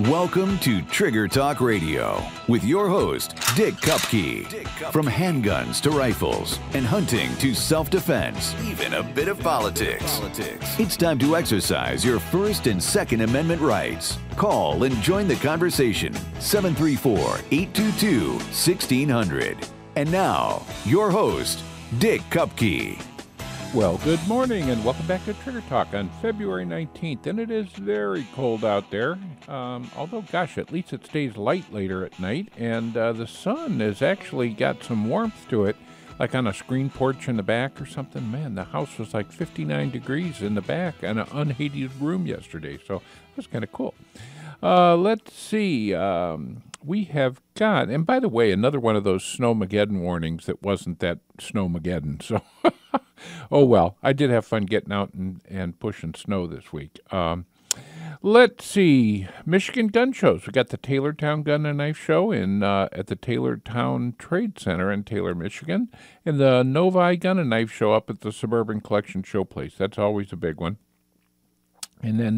Welcome to Trigger Talk Radio with your host, Dick Kupke. From handguns to rifles and hunting to self-defense, even a bit of politics. It's time to exercise your First and Second Amendment rights. Call and join the conversation. 734-822-1600. And now, your host, Dick Kupke. Well, good morning and welcome back to Trigger Talk on February 19th. And it is very cold out there, although, gosh, at least it stays light later at night. And the sun has actually got some warmth to it, like on a screen porch in the back or something. Man, the house was like 59 degrees in the back in an unheated room yesterday. So that's kind of cool. Let's see. We have got, and by the way, another one of those Snowmageddon warnings that wasn't that Snowmageddon. So, oh well, I did have fun getting out and pushing snow this week. Let's see, Michigan gun shows. We got the Taylortown Gun and Knife Show at the Taylortown Trade Center in Taylor, Michigan, and the Novi Gun and Knife Show up at the Suburban Collection Showplace. That's always a big one. And then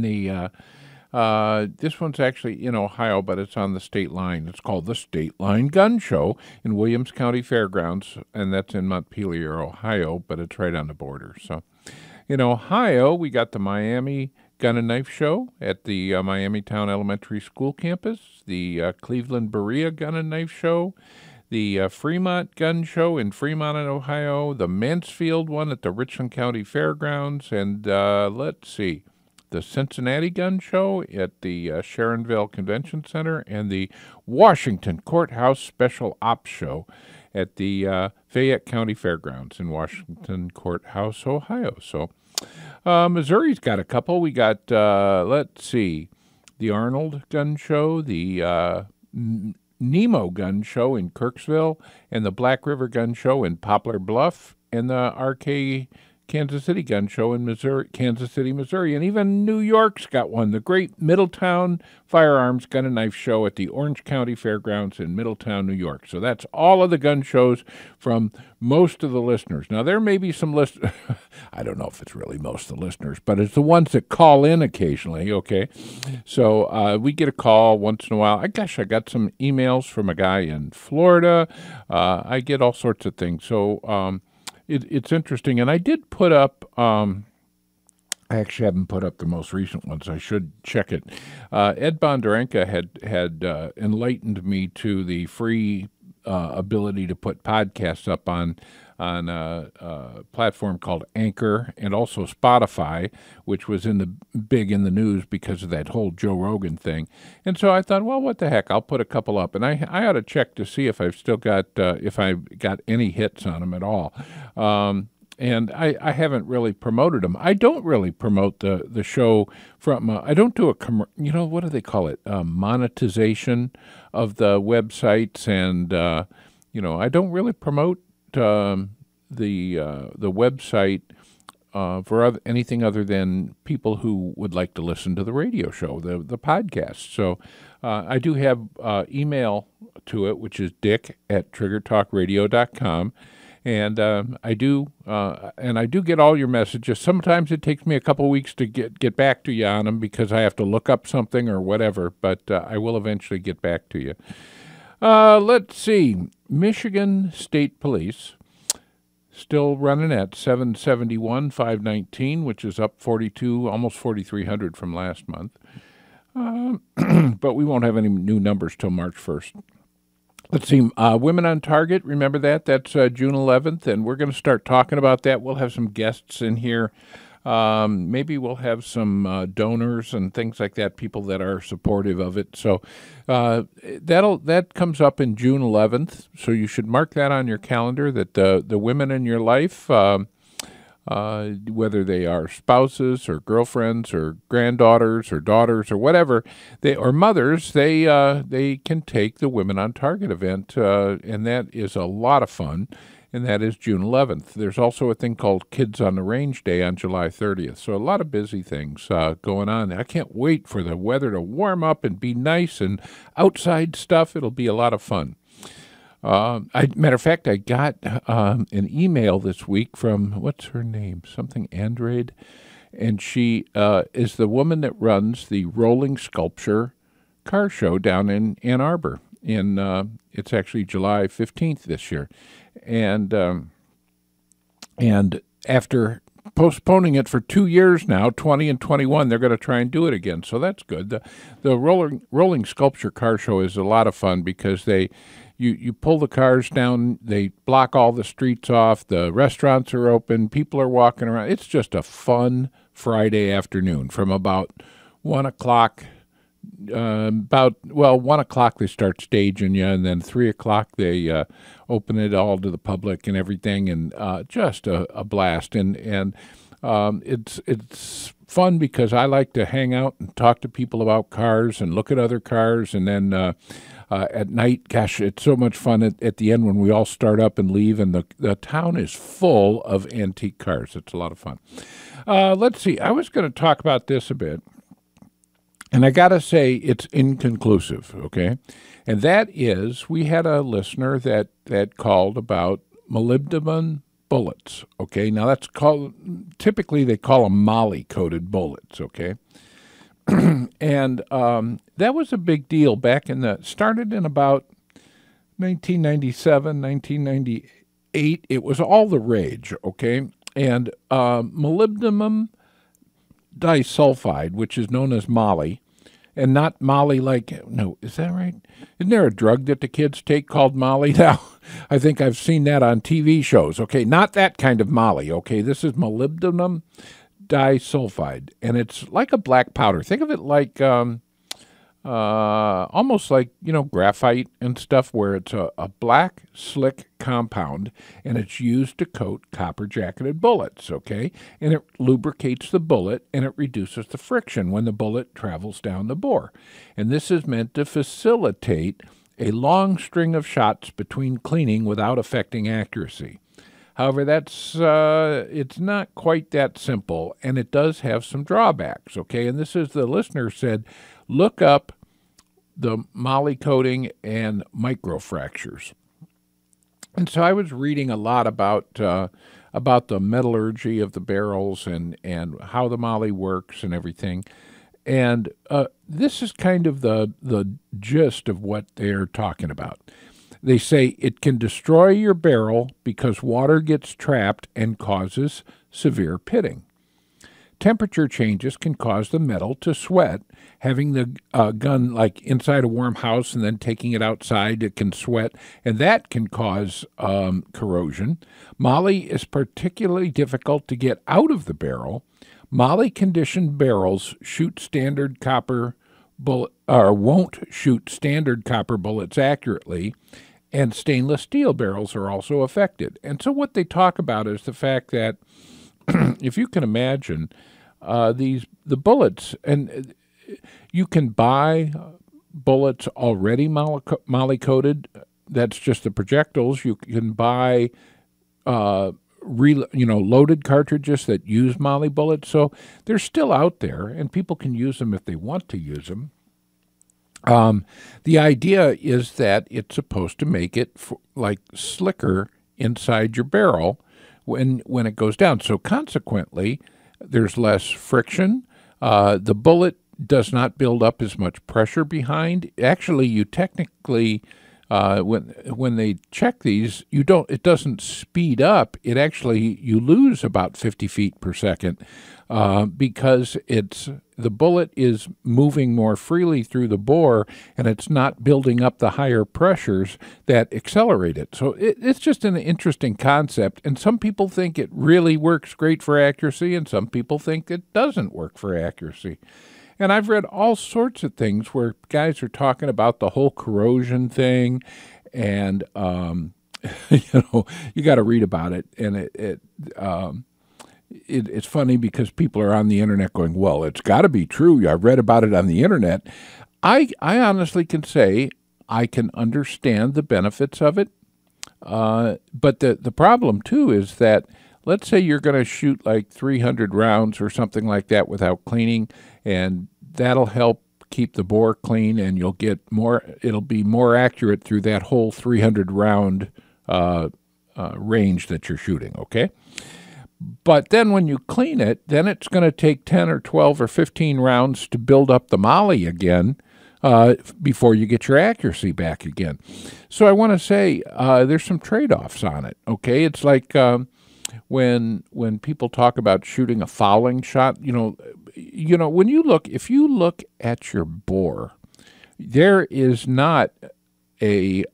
this one's actually in Ohio, but it's on the state line. It's called the State Line Gun Show in Williams County Fairgrounds, and that's in Montpelier, Ohio, but it's right on the border. So in Ohio, we got the Miami Gun and Knife Show at the Miamitown Elementary School campus, the Cleveland Berea Gun and Knife Show, the Fremont Gun Show in Fremont, Ohio, the Mansfield one at the Richland County Fairgrounds, and let's see, the Cincinnati Gun Show at the Sharonville Convention Center, and the Washington Courthouse Special Ops Show at the Fayette County Fairgrounds in Washington Courthouse, Ohio. So Missouri's got a couple. We got, let's see, the Arnold Gun Show, the Nemo Gun Show in Kirksville, and the Black River Gun Show in Poplar Bluff, and the RK Kansas City Gun Show in Kansas City, Missouri, and even New York's got one, the Great Middletown Firearms Gun and Knife Show at the Orange County Fairgrounds in Middletown, New York. So that's all of the gun shows from most of the listeners. Now, there may be some listeners, I don't know if it's really most of the listeners, but it's the ones that call in occasionally, okay? So we get a call once in a while. I got some emails from a guy in Florida. I get all sorts of things. So, It's interesting, and I did put up, I actually haven't put up the most recent ones. I should check it. Ed Bondarenka had enlightened me to the free ability to put podcasts up on a platform called Anchor and also Spotify, which was big in the news because of that whole Joe Rogan thing. And so I thought, well, what the heck? I'll put a couple up, and I ought to check to see if I've still got if I've got any hits on them at all. And I haven't really promoted them. I don't really promote the show from. I don't do what do they call it? Monetization of the websites, and I don't really promote the website for anything other than people who would like to listen to the radio show, the podcast. So I do have email to it, which is dick@triggertalkradio.com. And I do get all your messages. Sometimes it takes me a couple weeks to get back to you on them because I have to look up something or whatever, but I will eventually get back to you. Let's see. Michigan State Police still running at 771,519, which is up 42, almost 4,300 from last month. But we won't have any new numbers till March 1st. Let's see, Women on Target, remember that? That's June 11th, and we're going to start talking about that. We'll have some guests in here. Maybe we'll have some donors and things like that, people that are supportive of it. So that comes up in June 11th, so you should mark that on your calendar, that the women in your life, whether they are spouses or girlfriends or granddaughters or daughters or whatever, or mothers, they can take the Women on Target event, and that is a lot of fun, and that is June 11th. There's also a thing called Kids on the Range Day on July 30th, so a lot of busy things going on. I can't wait for the weather to warm up and be nice and outside stuff. It'll be a lot of fun. Matter of fact, I got an email this week from, what's her name? Something Andrade. And she is the woman that runs the Rolling Sculpture car show down in Ann Arbor. It's actually July 15th this year, and after postponing it for 2 years now, 20 and 21, they're going to try and do it again. So that's good. The rolling sculpture car show is a lot of fun because you pull the cars down, they block all the streets off, the restaurants are open, people are walking around. It's just a fun Friday afternoon from about 1 o'clock. 1 o'clock they start staging you, and then 3 o'clock they open it all to the public and everything, and just a blast. And it's fun because I like to hang out and talk to people about cars and look at other cars, and then at night, gosh, it's so much fun at the end when we all start up and leave, and the town is full of antique cars. It's a lot of fun. Let's see. I was going to talk about this a bit. And I got to say, it's inconclusive, okay? And that is, we had a listener that called about molybdenum bullets, okay? Now, that's typically they call them Moly-coated bullets, okay? And that was a big deal started in about 1997, 1998. It was all the rage, okay? And molybdenum disulfide, which is known as Molly, and not Molly no, is that right? Isn't there a drug that the kids take called Molly now? I think I've seen that on TV shows. Okay, not that kind of Molly, okay? This is molybdenum disulfide, and it's like a black powder. Think of it like almost like, graphite and stuff, where it's a black, slick compound, and it's used to coat copper-jacketed bullets, okay? And it lubricates the bullet, and it reduces the friction when the bullet travels down the bore. And this is meant to facilitate a long string of shots between cleaning without affecting accuracy. However, it's not quite that simple, and it does have some drawbacks, okay? And this is, the listener said, look up the Molly coating and microfractures. And so I was reading a lot about the metallurgy of the barrels and how the Molly works and everything. And this is kind of the gist of what they're talking about. They say it can destroy your barrel because water gets trapped and causes severe pitting. Temperature changes can cause the metal to sweat. Having the gun like inside a warm house and then taking it outside, it can sweat, and that can cause corrosion. Moly is particularly difficult to get out of the barrel. Moly-conditioned barrels shoot standard copper bullet, or won't shoot standard copper bullets accurately, and stainless steel barrels are also affected. And so what they talk about is the fact that if you can imagine, the bullets, and you can buy bullets already Moly-coated. That's just the projectiles. You can buy loaded cartridges that use Molly bullets. So they're still out there, and people can use them if they want to use them. The idea is that it's supposed to make it slicker inside your barrel when it goes down. So consequently, there's less friction. The bullet does not build up as much pressure behind. Actually, you technically, when they check these, it doesn't speed up. It actually, you lose about 50 feet per second because the bullet is moving more freely through the bore, and it's not building up the higher pressures that accelerate it. So it's just an interesting concept, and some people think it really works great for accuracy, and some people think it doesn't work for accuracy. And I've read all sorts of things where guys are talking about the whole corrosion thing, and you got to read about it, and it's funny because people are on the internet going, well, it's got to be true. I've read about it on the internet. I honestly can say I can understand the benefits of it. But the problem, too, is that let's say you're going to shoot like 300 rounds or something like that without cleaning, and that'll help keep the bore clean, and you'll get more. It'll be more accurate through that whole 300 round range that you're shooting, okay? But then when you clean it, then it's going to take 10 or 12 or 15 rounds to build up the Molly again before you get your accuracy back again. So I want to say there's some trade-offs on it. Okay, it's like when people talk about shooting a fouling shot. When if you look at your bore, there is not a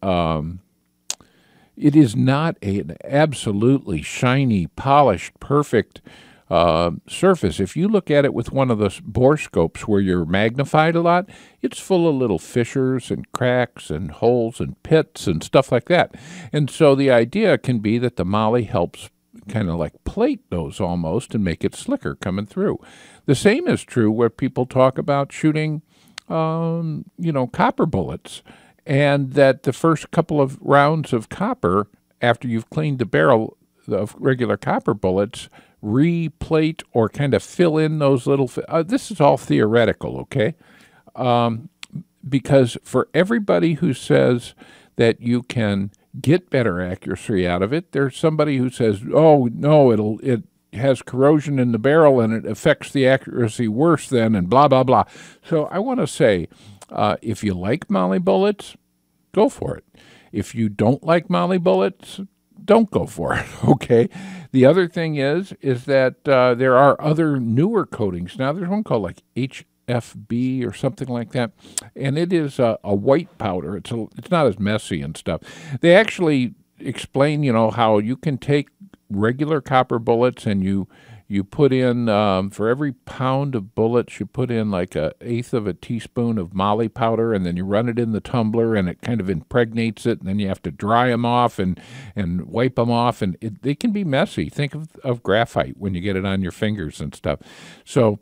it is not an absolutely shiny, polished, perfect surface. If you look at it with one of those bore scopes where you're magnified a lot, it's full of little fissures and cracks and holes and pits and stuff like that. And so the idea can be that the Molly helps kind of like plate those almost and make it slicker coming through. The same is true where people talk about shooting, copper bullets, and that the first couple of rounds of copper, after you've cleaned the barrel of regular copper bullets, replate or kind of fill in those little... this is all theoretical, okay? Because for everybody who says that you can get better accuracy out of it, there's somebody who says, oh, no, it has corrosion in the barrel and it affects the accuracy worse than, and blah, blah, blah. So I want to say, if you like Molly bullets, go for it. If you don't like Molly bullets, don't go for it, okay? The other thing is that there are other newer coatings. Now, there's one called like HFB or something like that, and it is a white powder. It's not as messy and stuff. They actually explain, how you can take regular copper bullets and you put in, for every pound of bullets, you put in like 1/8 of a teaspoon of Molly powder, and then you run it in the tumbler, and it kind of impregnates it, and then you have to dry them off and wipe them off, and they can be messy. Think of graphite when you get it on your fingers and stuff. So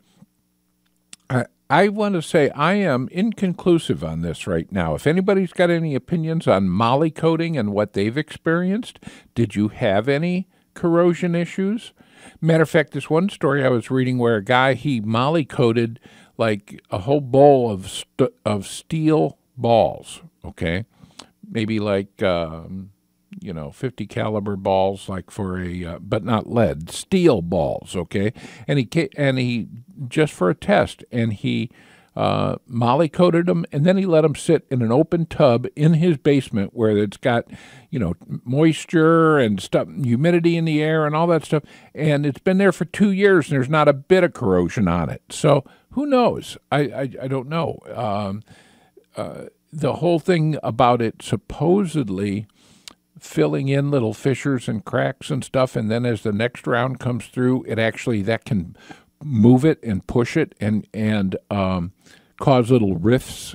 I want to say I am inconclusive on this right now. If anybody's got any opinions on Molly coating and what they've experienced, did you have any corrosion issues? Matter of fact, this one story I was reading where a guy, he Molly coated like a whole bowl of steel balls, okay? Maybe like, 50 caliber balls, like for but not lead, steel balls, okay? And he just for a test, and he Molly coated them, and then he let them sit in an open tub in his basement where it's got, moisture and stuff, humidity in the air and all that stuff. And it's been there for 2 years, and there's not a bit of corrosion on it. So who knows? I don't know. The whole thing about it supposedly filling in little fissures and cracks and stuff, and then as the next round comes through, that can move it and push it and cause little riffs.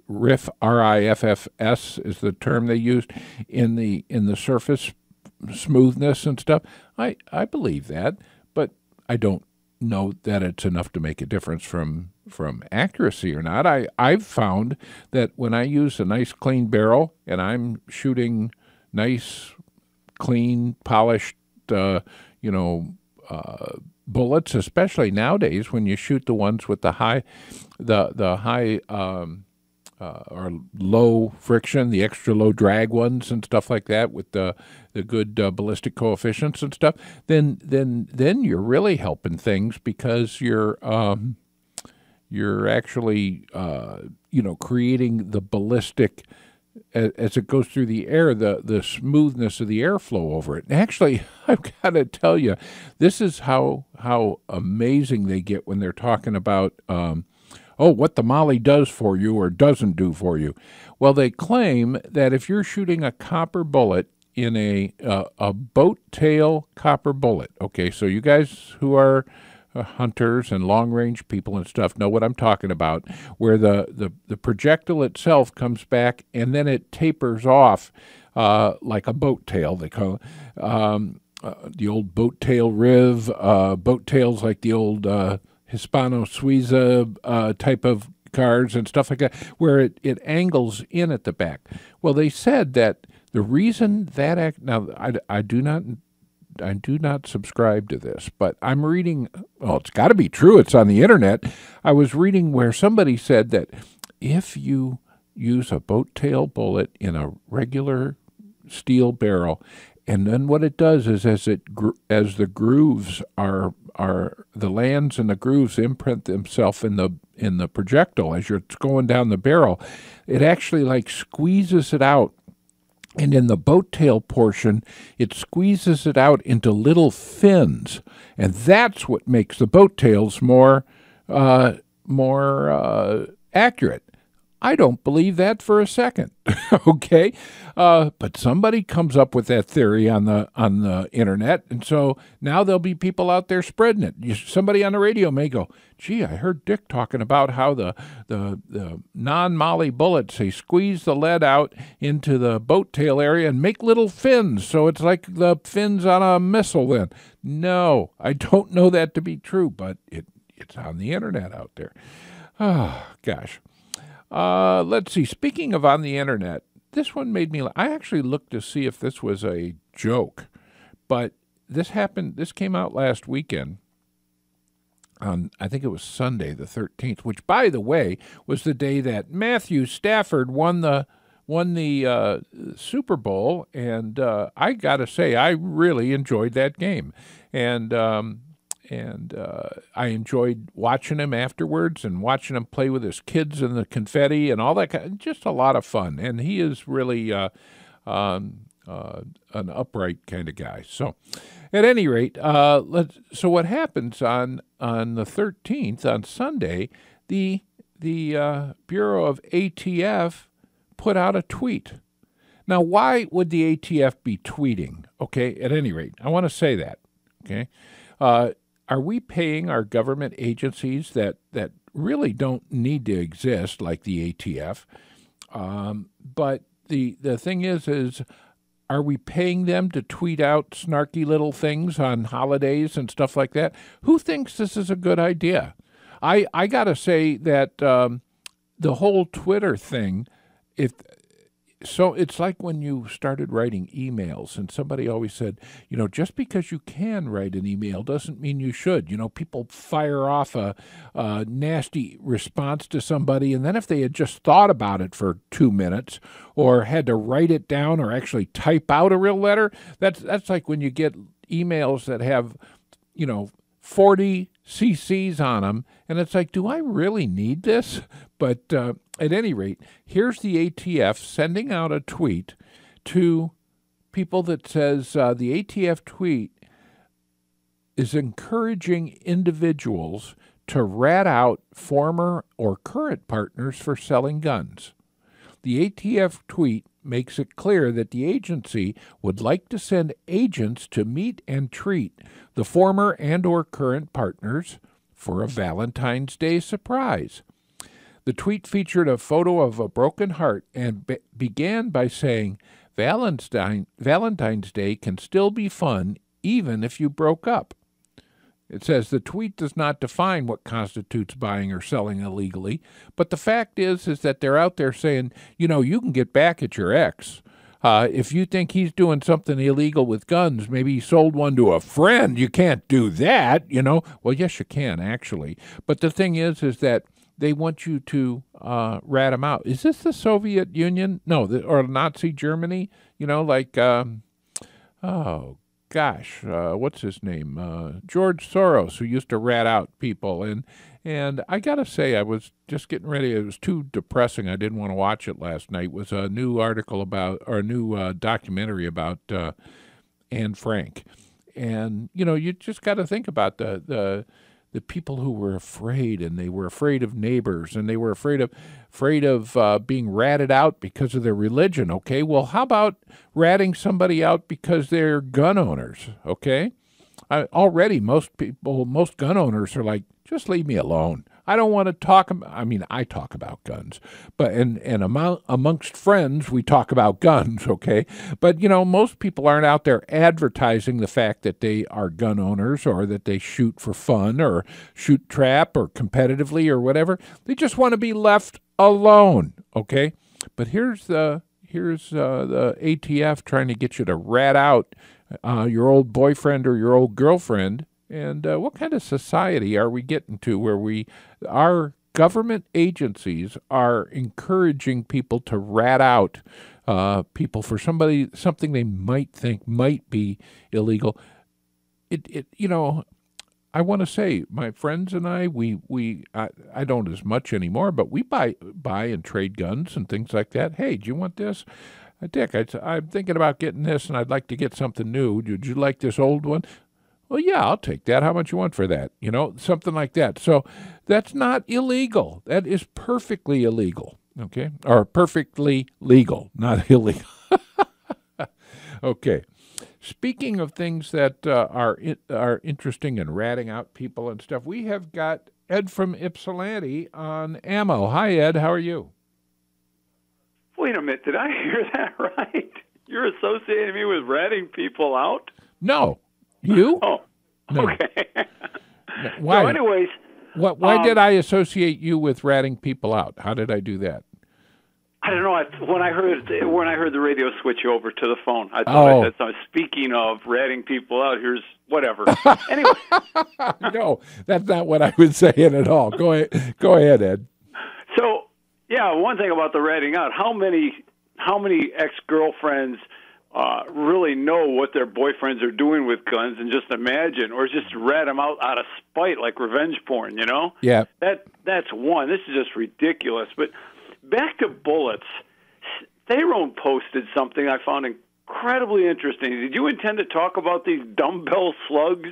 RIFFS is the term they used in the surface smoothness and stuff. I believe that, but I don't know that it's enough to make a difference from accuracy or not. I've found that when I use a nice clean barrel and I'm shooting nice, clean, polished, bullets, especially nowadays when you shoot the ones with the high or low friction, the extra low drag ones and stuff like that with the good ballistic coefficients and stuff, then you're really helping things because you're actually creating the ballistic as it goes through the air, the smoothness of the airflow over it. And actually, I've got to tell you, this is how amazing they get when they're talking about, what the Molly does for you or doesn't do for you. Well, they claim that if you're shooting a copper bullet in a boat tail copper bullet, okay, so you guys who are hunters and long-range people and stuff know what I'm talking about, where the projectile itself comes back and then it tapers off like a boat tail, they call it. The old boat tail riv, boat tails like the old Hispano-Suiza type of cars and stuff like that, where it angles in at the back. Well, they said that the reason that now I do not subscribe to this, but I'm reading, it's got to be true, it's on the internet. I was reading where somebody said that if you use a boat tail bullet in a regular steel barrel, and then what it does is as the grooves are the lands and the grooves imprint themselves in the projectile as you're going down the barrel. It actually like squeezes it out. And in the boat tail portion, it squeezes it out into little fins, and that's what makes the boat tails more accurate. I don't believe that for a second, okay? But somebody comes up with that theory on the internet, and so now there'll be people out there spreading it. Somebody on the radio may go, "Gee, I heard Dick talking about how the non-Molly bullets, they squeeze the lead out into the boat tail area and make little fins, so it's like the fins on a missile then." No, I don't know that to be true, but it's on the internet out there. Oh, gosh. Let's see. Speaking of on the internet, this one made me. I actually looked to see if this was a joke, but this happened. This came out last weekend. On I think it was Sunday the 13th, which, by the way, was the day that Matthew Stafford won the Super Bowl, and I gotta say I really enjoyed that game, and I enjoyed watching him afterwards and watching him play with his kids and the confetti and all that. Just a lot of fun. And he is really an upright kind of guy. So at any rate, so what happens on the 13th, on Sunday, the Bureau of ATF put out a tweet. Now, why would the ATF be tweeting? Okay, at any rate, I want to say that. Okay. Are we paying our government agencies that really don't need to exist, like the ATF? But the thing is, are we paying them to tweet out snarky little things on holidays and stuff like that? Who thinks this is a good idea? I got to say that the whole Twitter thing, so it's like when you started writing emails, and somebody always said, just because you can write an email doesn't mean you should. People fire off a nasty response to somebody, and then if they had just thought about it for 2 minutes or had to write it down or actually type out a real letter, that's like when you get emails that have, 40 CCs on them, and it's like, do I really need this? But at any rate, here's the ATF sending out a tweet to people that says the ATF tweet is encouraging individuals to rat out former or current partners for selling guns. The ATF tweet makes it clear that the agency would like to send agents to meet and treat the former and or current partners for a Valentine's Day surprise. The tweet featured a photo of a broken heart and began by saying, Valentine's Day can still be fun even if you broke up. It says the tweet does not define what constitutes buying or selling illegally, but the fact is that they're out there saying, you can get back at your ex. If you think he's doing something illegal with guns, maybe he sold one to a friend, you can't do that, Well, yes, you can, actually. But the thing is that they want you to rat them out. Is this the Soviet Union? No, or Nazi Germany? What's his name? George Soros, who used to rat out people. And I got to say, I was just getting ready. It was too depressing. I didn't want to watch it last night. It was a new article about, or a new documentary about Anne Frank. And, you just got to think about the people who were afraid, and they were afraid of neighbors, and they were afraid of being ratted out because of their religion. Okay, well, how about ratting somebody out because they're gun owners? Okay, already most gun owners are like, just leave me alone. I don't want to talk. I talk about guns, but and amongst friends we talk about guns, okay? But most people aren't out there advertising the fact that they are gun owners or that they shoot for fun or shoot trap or competitively or whatever. They just want to be left alone, okay? But here's the ATF trying to get you to rat out your old boyfriend or your old girlfriend. And what kind of society are we getting to where our government agencies are encouraging people to rat out people for something they might think might be illegal? I want to say, my friends and I don't as much anymore, but we buy and trade guns and things like that. Hey, do you want this? Dick, I'm thinking about getting this, and I'd like to get something new. Would you like this old one? Well, yeah, I'll take that. How much you want for that? Something like that. So that's not illegal. That is perfectly illegal, okay? Or perfectly legal, not illegal. Okay. Speaking of things that are interesting and ratting out people and stuff, we have got Ed from Ypsilanti on ammo. Hi, Ed. How are you? Wait a minute. Did I hear that right? You're associating me with ratting people out? No. You? Oh, no. Okay. Why? So anyways. Why did I associate you with ratting people out? How did I do that? I don't know. When I heard the radio switch over to the phone, I thought I said, speaking of ratting people out, here's whatever. Anyway. No, that's not what I was saying at all. Go ahead, Ed. So, yeah, one thing about the ratting out, how many ex-girlfriends really know what their boyfriends are doing with guns and just imagine, or just rat them out of spite like revenge porn, Yeah. That's one. This is just ridiculous. But back to bullets, Therone posted something I found incredibly interesting. Did you intend to talk about these dumbbell slugs?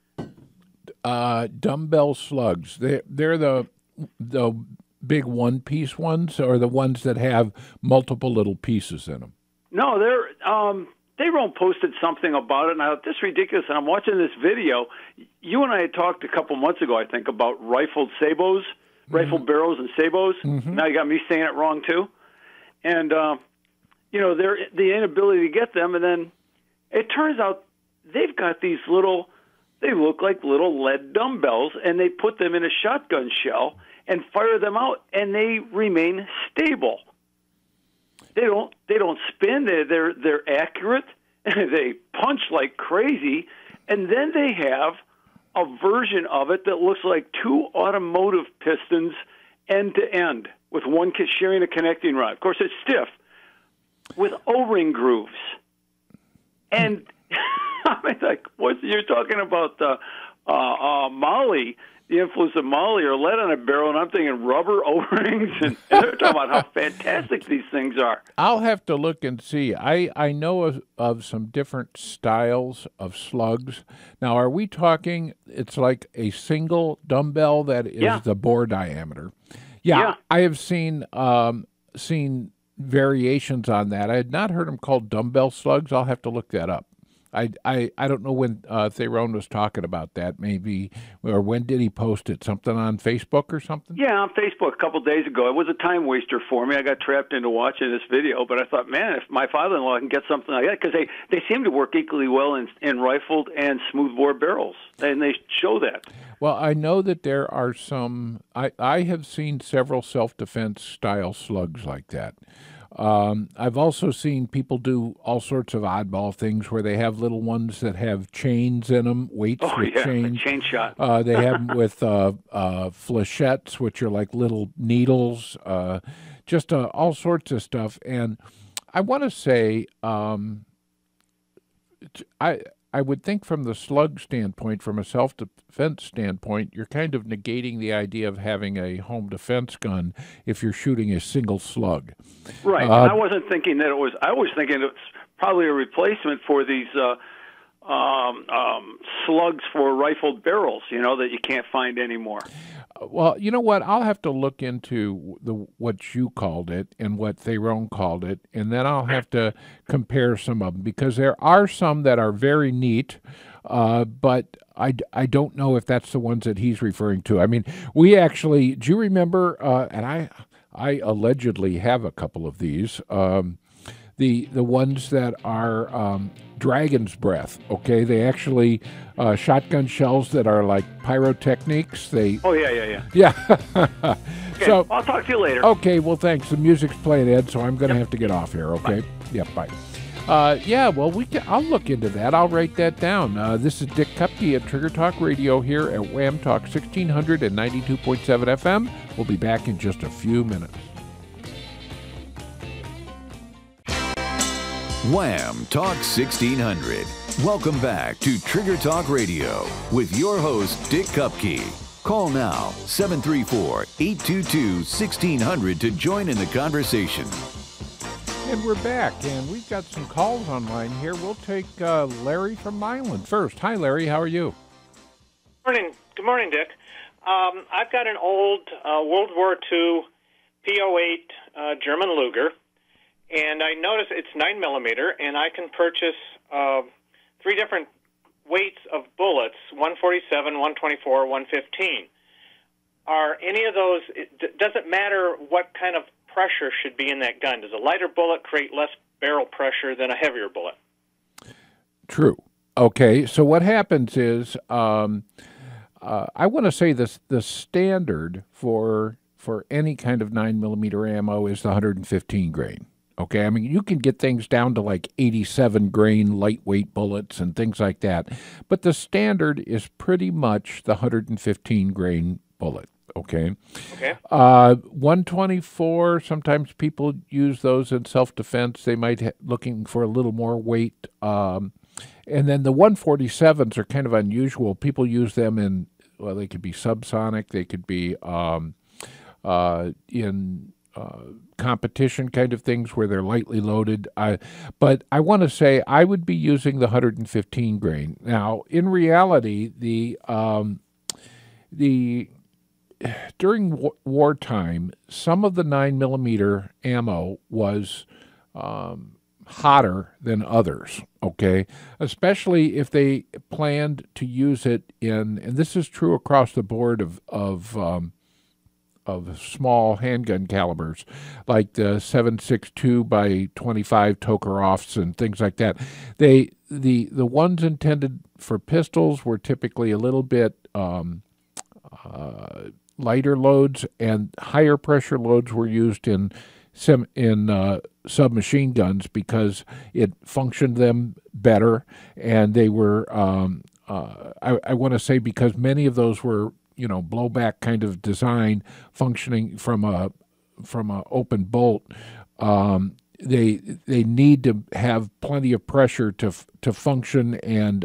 Dumbbell slugs. They're the big one-piece ones, or the ones that have multiple little pieces in them? No, Therone posted something about it, and I thought, this is ridiculous. And I'm watching this video. You and I had talked a couple months ago, I think, about rifled sabots, rifled barrels and sabots. Mm-hmm. Now you got me saying it wrong, too. And, they're the inability to get them, and then it turns out they've got these they look like little lead dumbbells, and they put them in a shotgun shell and fire them out, and they remain stable. They don't spin. They're accurate. They punch like crazy, and then they have a version of it that looks like two automotive pistons end to end, with one sharing a connecting rod. Of course, it's stiff with O-ring grooves. And I mean, like, you're talking about Molly. The influence of Molly or lead on a barrel, and I'm thinking rubber O-rings, and they're talking about how fantastic these things are. I'll have to look and see. I know of some different styles of slugs. Now, are we talking, it's like a single dumbbell that is the bore diameter? Yeah. I have seen variations on that. I had not heard them called dumbbell slugs. I'll have to look that up. I don't know when Therone was talking about that, maybe, or when did he post it? Something on Facebook or something? Yeah, on Facebook a couple of days ago. It was a time waster for me. I got trapped into watching this video, but I thought, man, if my father-in-law can get something like that, because they seem to work equally well in rifled and smoothbore barrels, and they show that. Well, I know that there are some, I have seen several self-defense style slugs like that. I've also seen people do all sorts of oddball things where they have little ones that have chains in them, weights with chains. Chain shot. They have them with flechettes, which are like little needles, just all sorts of stuff. And I want to say, I would think from the slug standpoint, from a self-defense standpoint, you're kind of negating the idea of having a home defense gun if you're shooting a single slug. Right. And I wasn't thinking that it was. I was thinking it's probably a replacement for these slugs for rifled barrels, that you can't find anymore. Well, you know what? I'll have to look into what you called it and what Therone called it, and then I'll have to compare some of them, because there are some that are very neat, but I don't know if that's the ones that he's referring to. I mean, we actually, do you remember, and I allegedly have a couple of these, the ones that are Dragon's Breath, okay? They actually, shotgun shells that are like pyrotechnics. Yeah. Okay, So I'll talk to you later. Okay, well, thanks. The music's playing, Ed, so I'm going to have to get off here, okay? Bye. Yep, bye. Well, I'll look into that. I'll write that down. This is Dick Kupke at Trigger Talk Radio here at Wham Talk 1600 and 92.7 FM. We'll be back in just a few minutes. Wham Talk 1600. Welcome back to Trigger Talk Radio with your host, Dick Kupke. Call now, 734-822-1600 to join in the conversation. And we're back, and we've got some calls online here. We'll take Larry from Milan first. Hi, Larry. How are you? Morning. Good morning, Dick. I've got an old World War II P08 German Luger, and I notice it's 9mm, and I can purchase 3 different weights of bullets, 147, 124, 115. Are any of those, does it matter what kind of pressure should be in that gun? Does a lighter bullet create less barrel pressure than a heavier bullet? True. Okay, so what happens is, I want to say the standard for any kind of 9mm ammo is the 115 grain. Okay, I mean, you can get things down to like 87 grain lightweight bullets and things like that, but the standard is pretty much the 115 grain bullet. Okay. 124, sometimes people use those in self-defense. They might looking for a little more weight. And then the 147s are kind of unusual. People use them in, well, they could be subsonic. They could be in competition kind of things where they're lightly loaded. But I want to say I would be using the 115 grain. Now, in reality, during wartime, some of the 9mm ammo was hotter than others, okay? Especially if they planned to use it in, and this is true across the board of small handgun calibers, like the 7.62 by 25 Tokarovs and things like that. The ones intended for pistols were typically a little bit lighter loads, and higher pressure loads were used in submachine guns because it functioned them better, and they were I want to say because many of those were blowback kind of design, functioning from a open bolt. They need to have plenty of pressure to function, and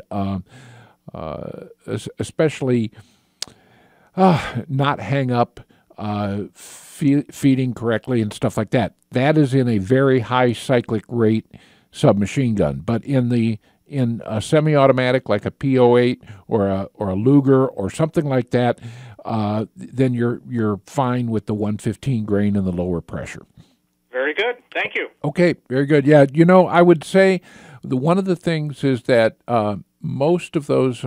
especially not hang up feeding correctly and stuff like that. That is in a very high cyclic rate submachine gun. But in a semi-automatic like a P08 or a Luger or something like that, then you're fine with the 115 grain and the lower pressure. Very good. Thank you. Okay, very good. Yeah, I would say one of the things is that most of those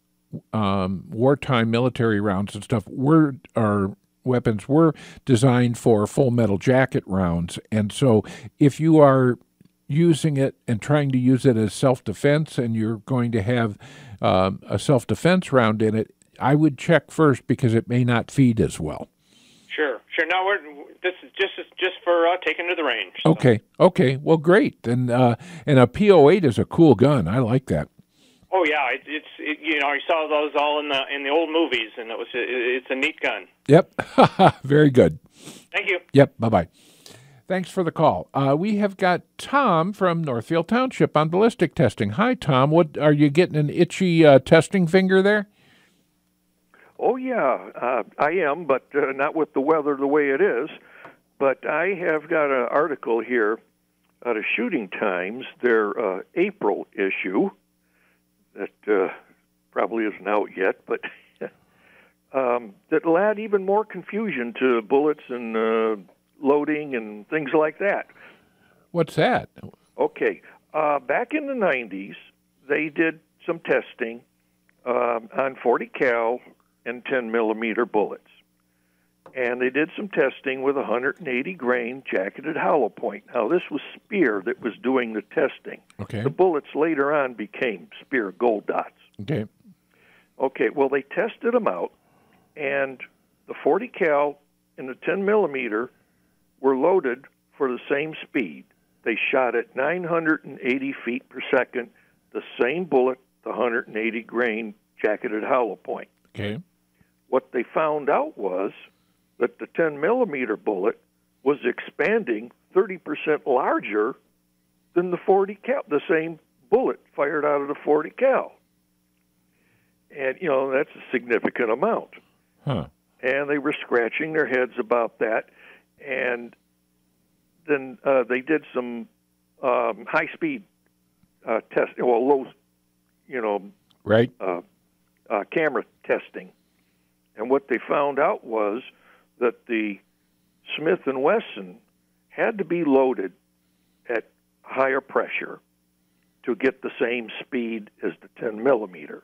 wartime military rounds and stuff weapons were designed for full metal jacket rounds, and so if you are using it and trying to use it as self-defense, and you're going to have a self-defense round in it, I would check first because it may not feed as well. Sure. No, this is just for taking to the range. So. Okay. Well, great. And a P08 is a cool gun. I like that. Oh yeah, it's you saw those all in the old movies, and it's a neat gun. Yep. Very good. Thank you. Yep. Bye-bye. Thanks for the call. We have got Tom from Northfield Township on ballistic testing. Hi, Tom. What are you getting, an itchy testing finger there? Oh, yeah, I am, but not with the weather the way it is. But I have got an article here out of Shooting Times, their April issue, that probably isn't out yet, but that will add even more confusion to bullets and loading and things like that. What's that? Okay. Back in the 90s, they did some testing on 40 cal and 10 millimeter bullets. And they did some testing with 180 grain jacketed hollow point. Now, this was Speer that was doing the testing. Okay. The bullets later on became Speer Gold Dots. Okay, well, they tested them out, and the 40 cal and the 10 millimeter were loaded for the same speed. They shot at 980 feet per second, the same bullet, the 180 grain jacketed hollow point. Okay. What they found out was that the 10 millimeter bullet was expanding 30% larger than the 40 cal, the same bullet fired out of the 40 cal. And, that's a significant amount. Huh. And they were scratching their heads about that. And then they did some high-speed testing, low, right, camera testing. And what they found out was that the Smith & Wesson had to be loaded at higher pressure to get the same speed as the 10 millimeter.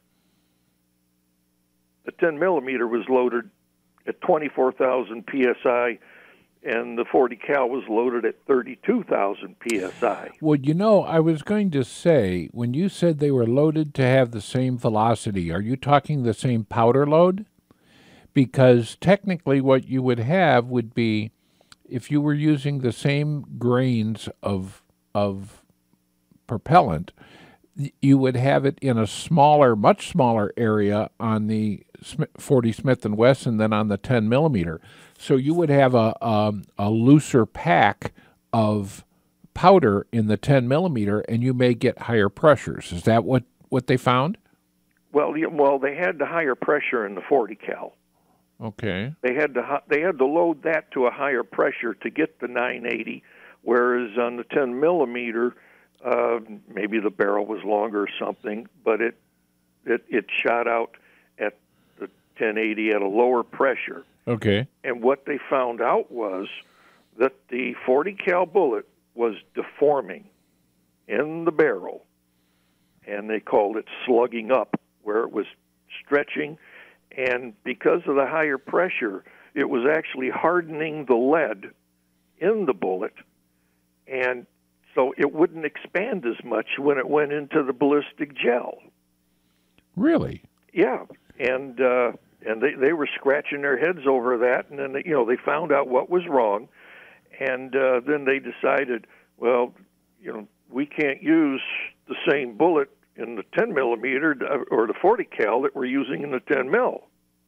The 10 millimeter was loaded at 24,000 psi, and the 40 cal was loaded at 32,000 psi. Well, I was going to say, when you said they were loaded to have the same velocity, are you talking the same powder load? Because technically what you would have would be, if you were using the same grains of propellant, you would have it in a much smaller area on the 40 Smith & Wesson than on the 10 millimeter. So you would have a looser pack of powder in the 10 millimeter, and you may get higher pressures. Is that what they found? Well, they had the higher pressure in the 40 cal. Okay. They had to load that to a higher pressure to get the 980, whereas on the 10 millimeter, maybe the barrel was longer or something, but it shot out at the 1080 at a lower pressure. Okay. And what they found out was that the 40 cal bullet was deforming in the barrel, and they called it slugging up, where it was stretching. And because of the higher pressure, it was actually hardening the lead in the bullet, and so it wouldn't expand as much when it went into the ballistic gel. Really? Yeah, and they were scratching their heads over that, and then they found out what was wrong, and then they decided, well, we can't use the same bullet in the 10 millimeter or the 40 cal that we're using in the 10 mil.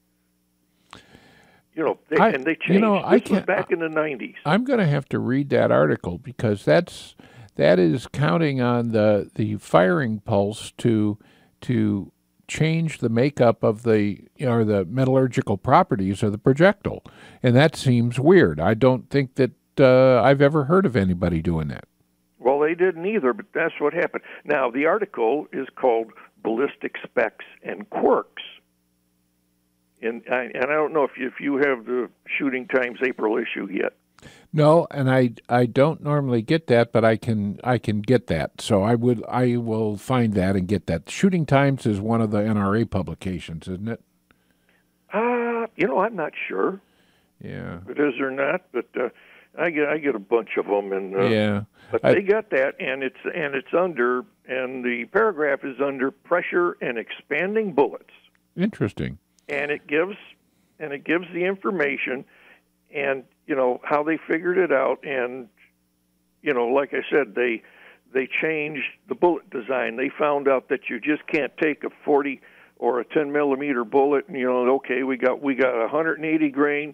And they changed. This was back in the 90s. I'm going to have to read that article, because that is counting on the firing pulse to change the makeup of the metallurgical properties of the projectile, and that seems weird. I don't think that I've ever heard of anybody doing that. Well, they didn't either, but that's what happened. Now, the article is called Ballistic Specs and Quirks. And I don't know if you have the Shooting Times April issue yet. No, and I don't normally get that, but I can get that. So I will find that and get that. Shooting Times is one of the NRA publications, isn't it? I'm not sure. Yeah. If it is or not, but I get a bunch of them, and yeah. But they got that, and it's under, and the paragraph is under pressure and expanding bullets. Interesting. And it gives the information, and how they figured it out, and like I said, they changed the bullet design. They found out that you just can't take a 40 or a 10 millimeter bullet, and okay, we got 180 grain,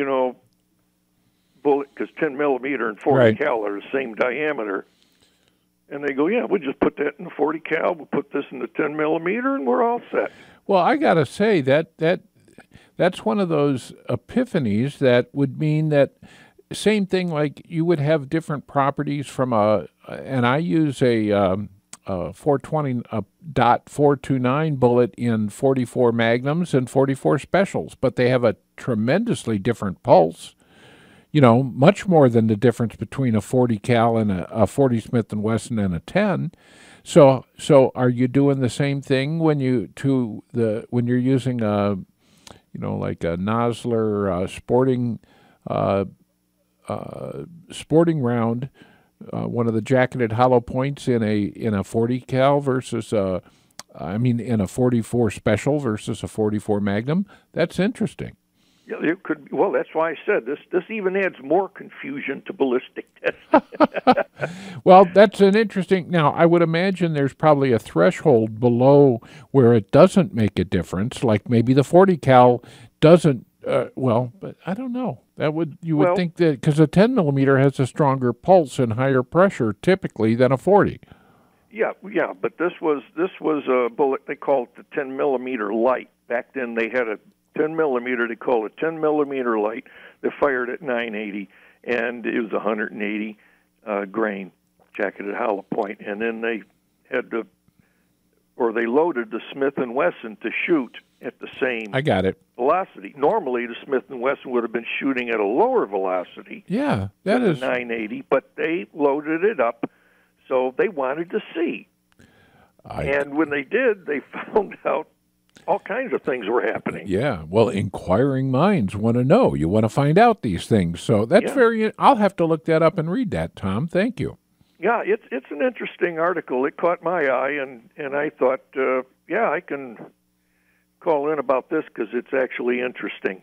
bullet, because 10 millimeter and 40 cal are the same diameter. And they go, yeah, we'll just put that in the 40 cal, we'll put this in the 10 millimeter, and we're all set. Well, I got to say that's one of those epiphanies that would mean that same thing, like you would have different properties from and I use a 420.429 bullet in 44 Magnums and 44 Specials, but they have a tremendously different pulse. Much more than the difference between a 40 cal and a 40 Smith & Wesson and a 10. So are you doing the same thing when you're using like a Nosler sporting round, one of the jacketed hollow points in a 40 cal versus in a 44 Special versus a 44 Magnum? That's interesting. Yeah, it could. Well, that's why I said this even adds more confusion to ballistic testing. Well, that's an interesting. Now, I would imagine there's probably a threshold below where it doesn't make a difference. Like maybe the 40 cal doesn't well, but I don't know. You would think that because a 10 millimeter has a stronger pulse and higher pressure typically than a 40. Yeah, but this was a bullet they called the 10 millimeter light. Back then they had a 10 millimeter. They called it 10 millimeter light. They fired at 980, and it was 180 grain jacketed hollow point. And then they had they loaded the Smith & Wesson to shoot at the same velocity. Normally, the Smith & Wesson would have been shooting at a lower velocity. Yeah, that is 980, but they loaded it up, so they wanted to see. And when they did, they found out all kinds of things were happening. Yeah, well, inquiring minds want to know. You want to find out these things. So that's I'll have to look that up and read that, Tom. Thank you. Yeah, it's an interesting article. It caught my eye, and I thought, I can call in about this because it's actually interesting.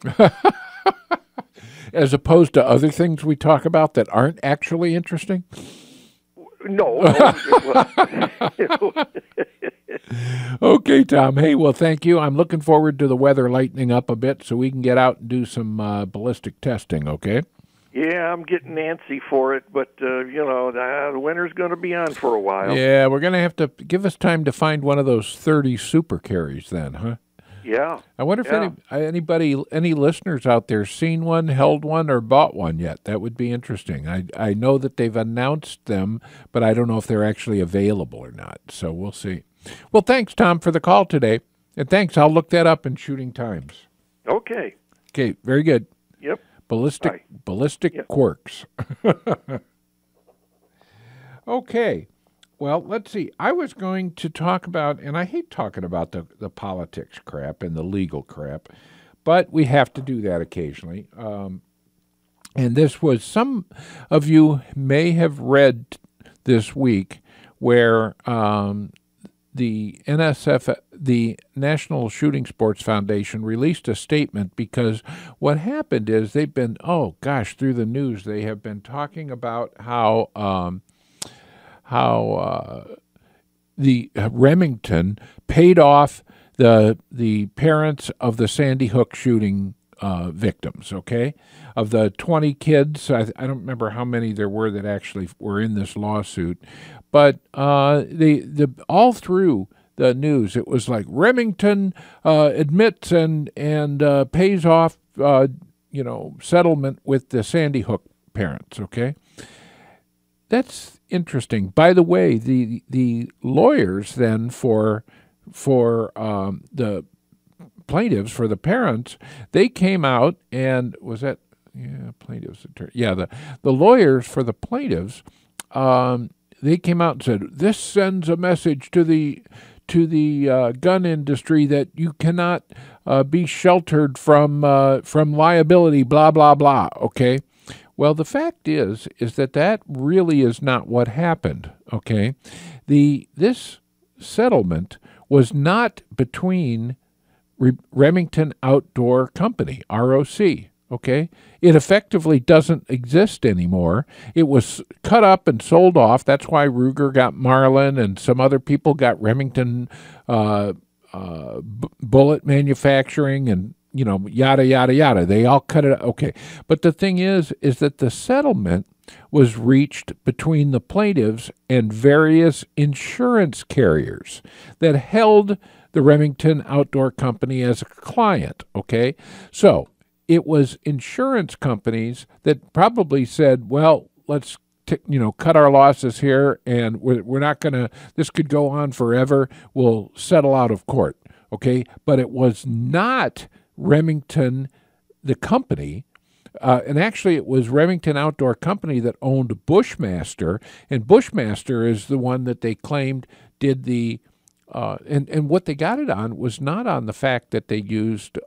As opposed to other things we talk about that aren't actually interesting? No. Okay, Tom. Hey, well, thank you. I'm looking forward to the weather lightening up a bit so we can get out and do some ballistic testing, okay? Yeah, I'm getting antsy for it, but, the winter's going to be on for a while. Yeah, we're going to have to give us time to find one of those 30 super carries then, huh? Yeah. I wonder if any listeners out there seen one, held one, or bought one yet. That would be interesting. I know that they've announced them, but I don't know if they're actually available or not, so we'll see. Well, thanks, Tom, for the call today, and thanks. I'll look that up in Shooting Times. Okay. Okay, very good. Yep. Ballistic quirks. Okay. Well, let's see. I was going to talk about, and I hate talking about the politics crap and the legal crap, but we have to do that occasionally. And this was, some of you may have read this week where the NSF, the National Shooting Sports Foundation, released a statement because what happened is they've been, through the news, they have been talking about how the Remington paid off the parents of the Sandy Hook shooting victims, okay? Of the 20 kids, I don't remember how many there were that actually were in this lawsuit, but all through the news, it was like Remington admits and pays off, settlement with the Sandy Hook parents, okay? That's interesting. By the way, the lawyers then for the plaintiffs, for the parents, they came out and plaintiffs attorney. Yeah, the lawyers for the plaintiffs, they came out and said, this sends a message to the gun industry that you cannot be sheltered from liability, blah blah blah. Okay. Well, the fact is that really is not what happened, okay? This settlement was not between Remington Outdoor Company, ROC, okay? It effectively doesn't exist anymore. It was cut up and sold off. That's why Ruger got Marlin and some other people got Remington bullet manufacturing and yada, yada, yada. They all cut it. Okay. But the thing is that the settlement was reached between the plaintiffs and various insurance carriers that held the Remington Outdoor Company as a client. Okay. So it was insurance companies that probably said, well, let's cut our losses here, and we're not going to, this could go on forever. We'll settle out of court. Okay. But it was not Remington, the company, and actually it was Remington Outdoor Company that owned Bushmaster, and Bushmaster is the one that they claimed did the, and what they got it on was not on the fact that they used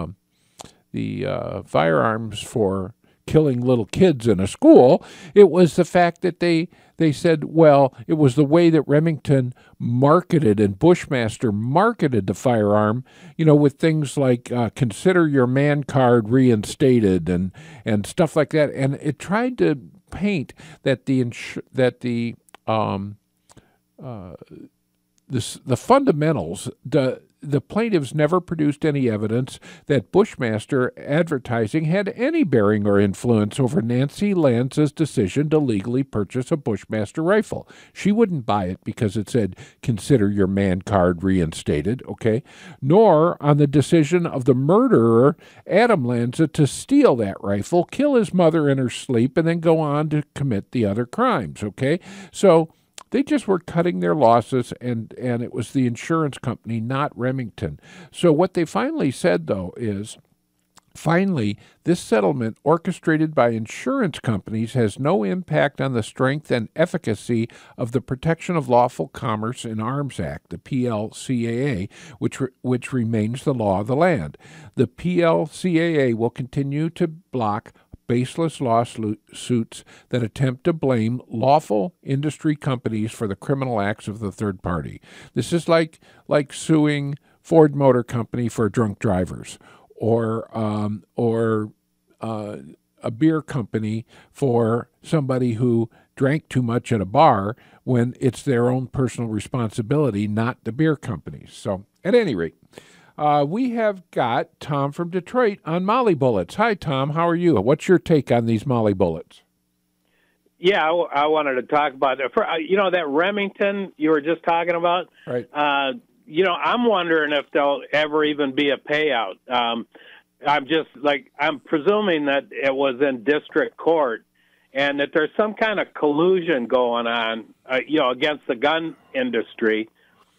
the firearms for killing little kids in a school. It was the fact that they said, well, it was the way that Remington marketed and Bushmaster marketed the firearm, with things like consider your man card reinstated and stuff like that. And it tried to paint that the fundamentals, the plaintiffs never produced any evidence that Bushmaster advertising had any bearing or influence over Nancy Lanza's decision to legally purchase a Bushmaster rifle. She wouldn't buy it because it said, "Consider your man card reinstated," okay? Nor on the decision of the murderer, Adam Lanza, to steal that rifle, kill his mother in her sleep, and then go on to commit the other crimes, okay? So they just were cutting their losses, and it was the insurance company, not Remington. So what they finally said, though, is, finally, this settlement orchestrated by insurance companies has no impact on the strength and efficacy of the Protection of Lawful Commerce in Arms Act, the PLCAA, which remains the law of the land. The PLCAA will continue to block baseless lawsuits that attempt to blame lawful industry companies for the criminal acts of the third party. This is like suing Ford Motor Company for drunk drivers, or a beer company for somebody who drank too much at a bar, when it's their own personal responsibility, not the beer companies. So, at any rate, we have got Tom from Detroit on Molly bullets. Hi, Tom. How are you? What's your take on these Molly bullets? Yeah, I wanted to talk about that. That Remington you were just talking about. Right. I'm wondering if there'll ever even be a payout. I'm presuming that it was in district court, and that there's some kind of collusion going on, against the gun industry.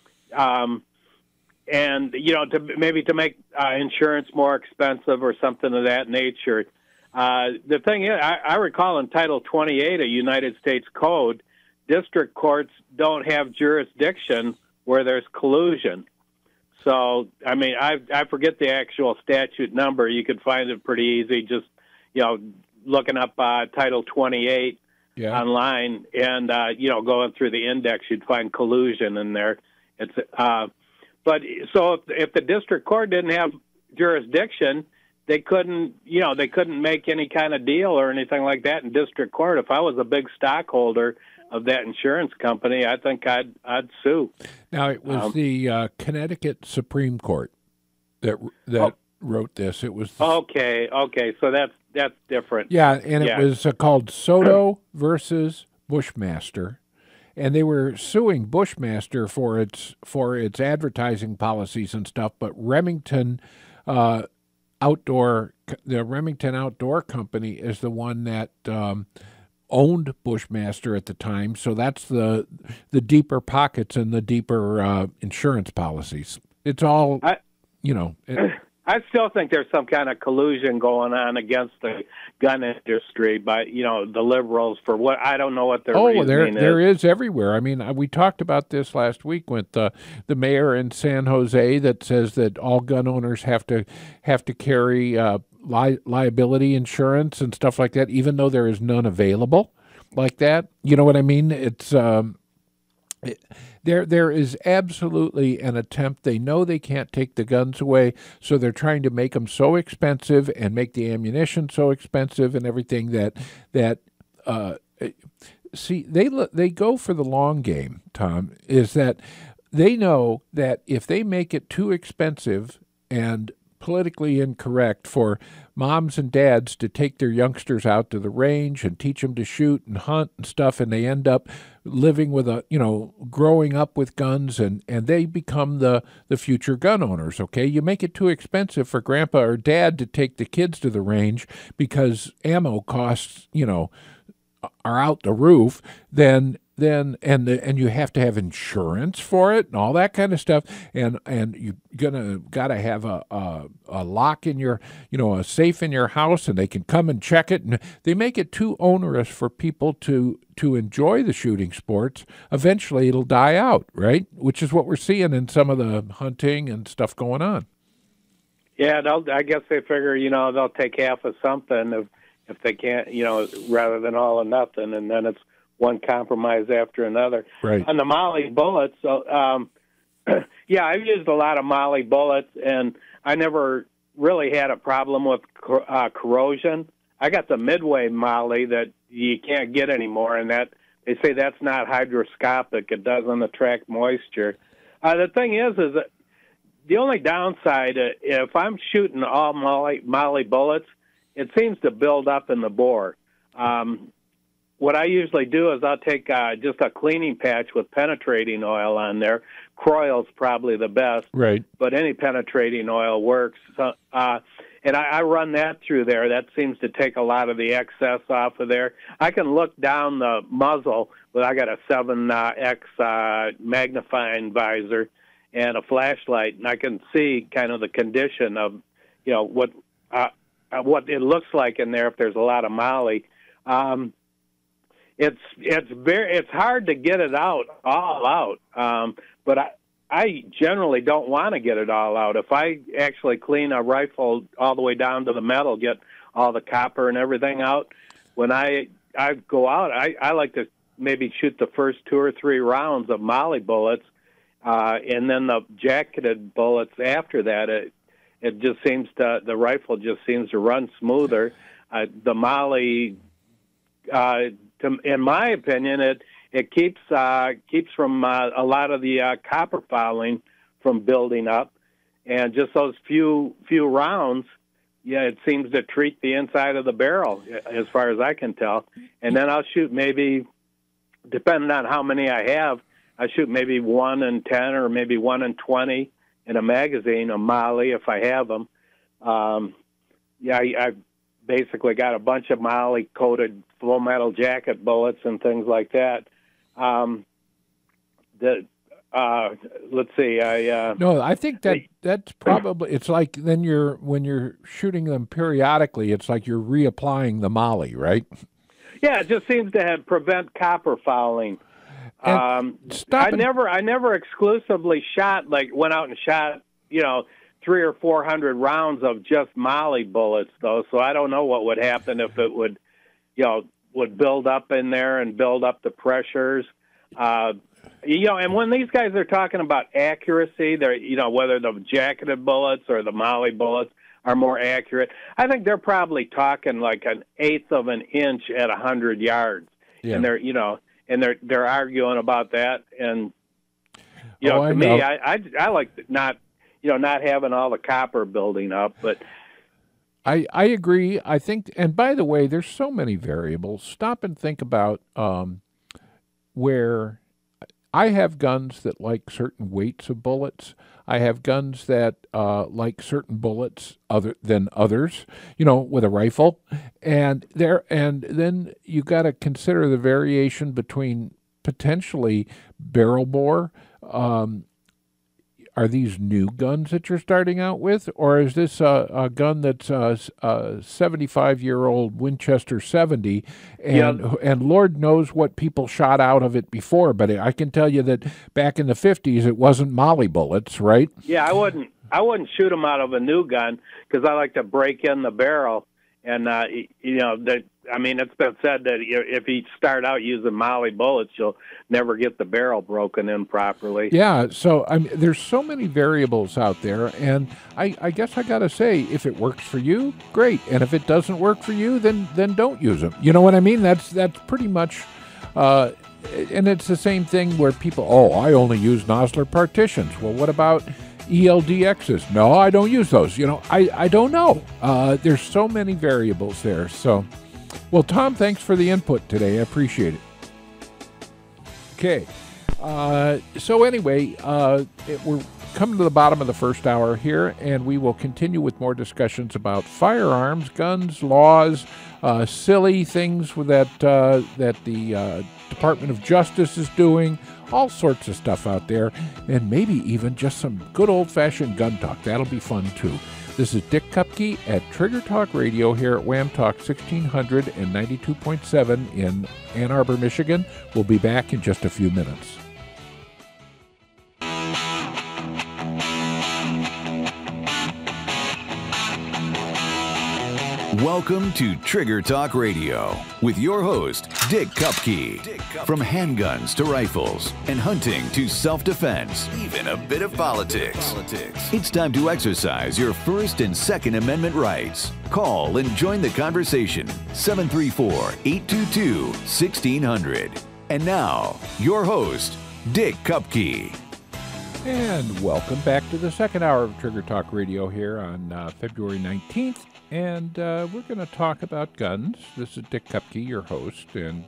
And, to make insurance more expensive or something of that nature. The thing is, I recall in Title 28 of United States Code, district courts don't have jurisdiction where there's collusion. So, I forget the actual statute number. You could find it pretty easy just, looking up Title 28 online and, going through the index, you'd find collusion in there. But so if the district court didn't have jurisdiction, they couldn't make any kind of deal or anything like that in district court. If I was a big stockholder of that insurance company, I think I'd sue. Now, it was the Connecticut Supreme Court that wrote this. It was okay. So that's different. Yeah, and it was called Soto versus Bushmaster. And they were suing Bushmaster for its advertising policies and stuff, but Remington the Remington Outdoor Company is the one that owned Bushmaster at the time. So that's the deeper pockets and the deeper insurance policies. It's all, I still think there's some kind of collusion going on against the gun industry by, the liberals for what, I don't know what their reasoning is. There is everywhere. We talked about this last week with the mayor in San Jose that says that all gun owners have to carry liability insurance and stuff like that, even though there is none available like that. You know what I mean? It's There is absolutely an attempt. They know they can't take the guns away, so they're trying to make them so expensive and make the ammunition so expensive and everything that they go for the long game, Tom, is that they know that if they make it too expensive and politically incorrect for moms and dads to take their youngsters out to the range and teach them to shoot and hunt and stuff, and they end up living with growing up with guns, and they become the future gun owners, okay? You make it too expensive for grandpa or dad to take the kids to the range because ammo costs, are out the roof, then you have to have insurance for it and all that kind of stuff, and you gotta have a lock in your a safe in your house, and they can come and check it, and they make it too onerous for people to enjoy the shooting sports. Eventually it'll die out, right? Which is what we're seeing in some of the hunting and stuff going on. Yeah, I guess they figure they'll take half of something if they can't, rather than all or nothing, and then it's one compromise after another. Right. On the Molly bullets, I've used a lot of Molly bullets, and I never really had a problem with corrosion. I got the Midway Molly that you can't get anymore, and that they say that's not hydroscopic. It doesn't attract moisture. The thing is that the only downside, if I'm shooting all Molly bullets, it seems to build up in the bore. What I usually do is I'll take just a cleaning patch with penetrating oil on there. Croyle's probably the best, right? But any penetrating oil works. So, and I run that through there. That seems to take a lot of the excess off of there. I can look down the muzzle, but I got a 7X magnifying visor and a flashlight, and I can see kind of the condition of, what it looks like in there if there's a lot of Molly. It's hard to get it all out, but I generally don't want to get it all out. If I actually clean a rifle all the way down to the metal, get all the copper and everything out, when I go out, I like to maybe shoot the first 2 or 3 rounds of Molly bullets, and then the jacketed bullets after that. It just seems the rifle just seems to run smoother. The Molly, in my opinion, it keeps from a lot of the copper fouling from building up, and just those few rounds, it seems to treat the inside of the barrel as far as I can tell. And then I'll shoot maybe, depending on how many I have, I shoot maybe 1 in 10 or maybe 1 in 20 in a magazine of Molly if I have them. I basically got a bunch of Molly coated full metal jacket bullets and things like that. Let's see. No, I think that's probably, it's like then when you're shooting them periodically, it's like you're reapplying the Molly, right? Yeah, it just seems to prevent copper fouling. I never exclusively went out and shot, 300 or 400 rounds of just Molly bullets, though. So I don't know what would happen if it would build up in there and build up the pressures. And when these guys are talking about accuracy, they're, whether the jacketed bullets or the Molly bullets are more accurate, I think they're probably talking like 1/8 of an inch at 100 yards. Yeah. And they're arguing about that. And, to me, I like not having all the copper building up, but I agree. I think, and by the way, there's so many variables. Stop and think about where I have guns that like certain weights of bullets. I have guns that like certain bullets other than others, with a rifle. And then you got to consider the variation between potentially barrel bore. Are these new guns that you're starting out with, or is this a gun that's a 75-year-old Winchester 70, and Lord knows what people shot out of it before, but I can tell you that back in the 50s it wasn't Molly bullets, right? Yeah, I wouldn't shoot them out of a new gun because I like to break in the barrel, and it's been said that if you start out using Molly bullets, you'll never get the barrel broken in properly. Yeah, so there's so many variables out there, and I guess I got to say, if it works for you, great, and if it doesn't work for you, then don't use them. You know what I mean? That's pretty much, and it's the same thing where people, I only use Nosler partitions. Well, what about ELDXs? No, I don't use those. I don't know. There's so many variables there. So, well, Tom, thanks for the input today. I appreciate it. Okay. So anyway, we're coming to the bottom of the first hour here, and we will continue with more discussions about firearms, guns, laws, silly things that the Department of Justice is doing, all sorts of stuff out there, and maybe even just some good old-fashioned gun talk. That'll be fun, too. This is Dick Kupke at Trigger Talk Radio here at Wham Talk 1692.7 in Ann Arbor, Michigan. We'll be back in just a few minutes. Welcome to Trigger Talk Radio with your host, Dick Kupke. From handguns to rifles and hunting to self-defense, even a bit of politics. It's time to exercise your First and Second Amendment rights. Call and join the conversation. 734-822-1600. And now, your host, Dick Kupke. And welcome back to the second hour of Trigger Talk Radio here on February 19th. And we're going to talk about guns. This is Dick Kupke, your host. And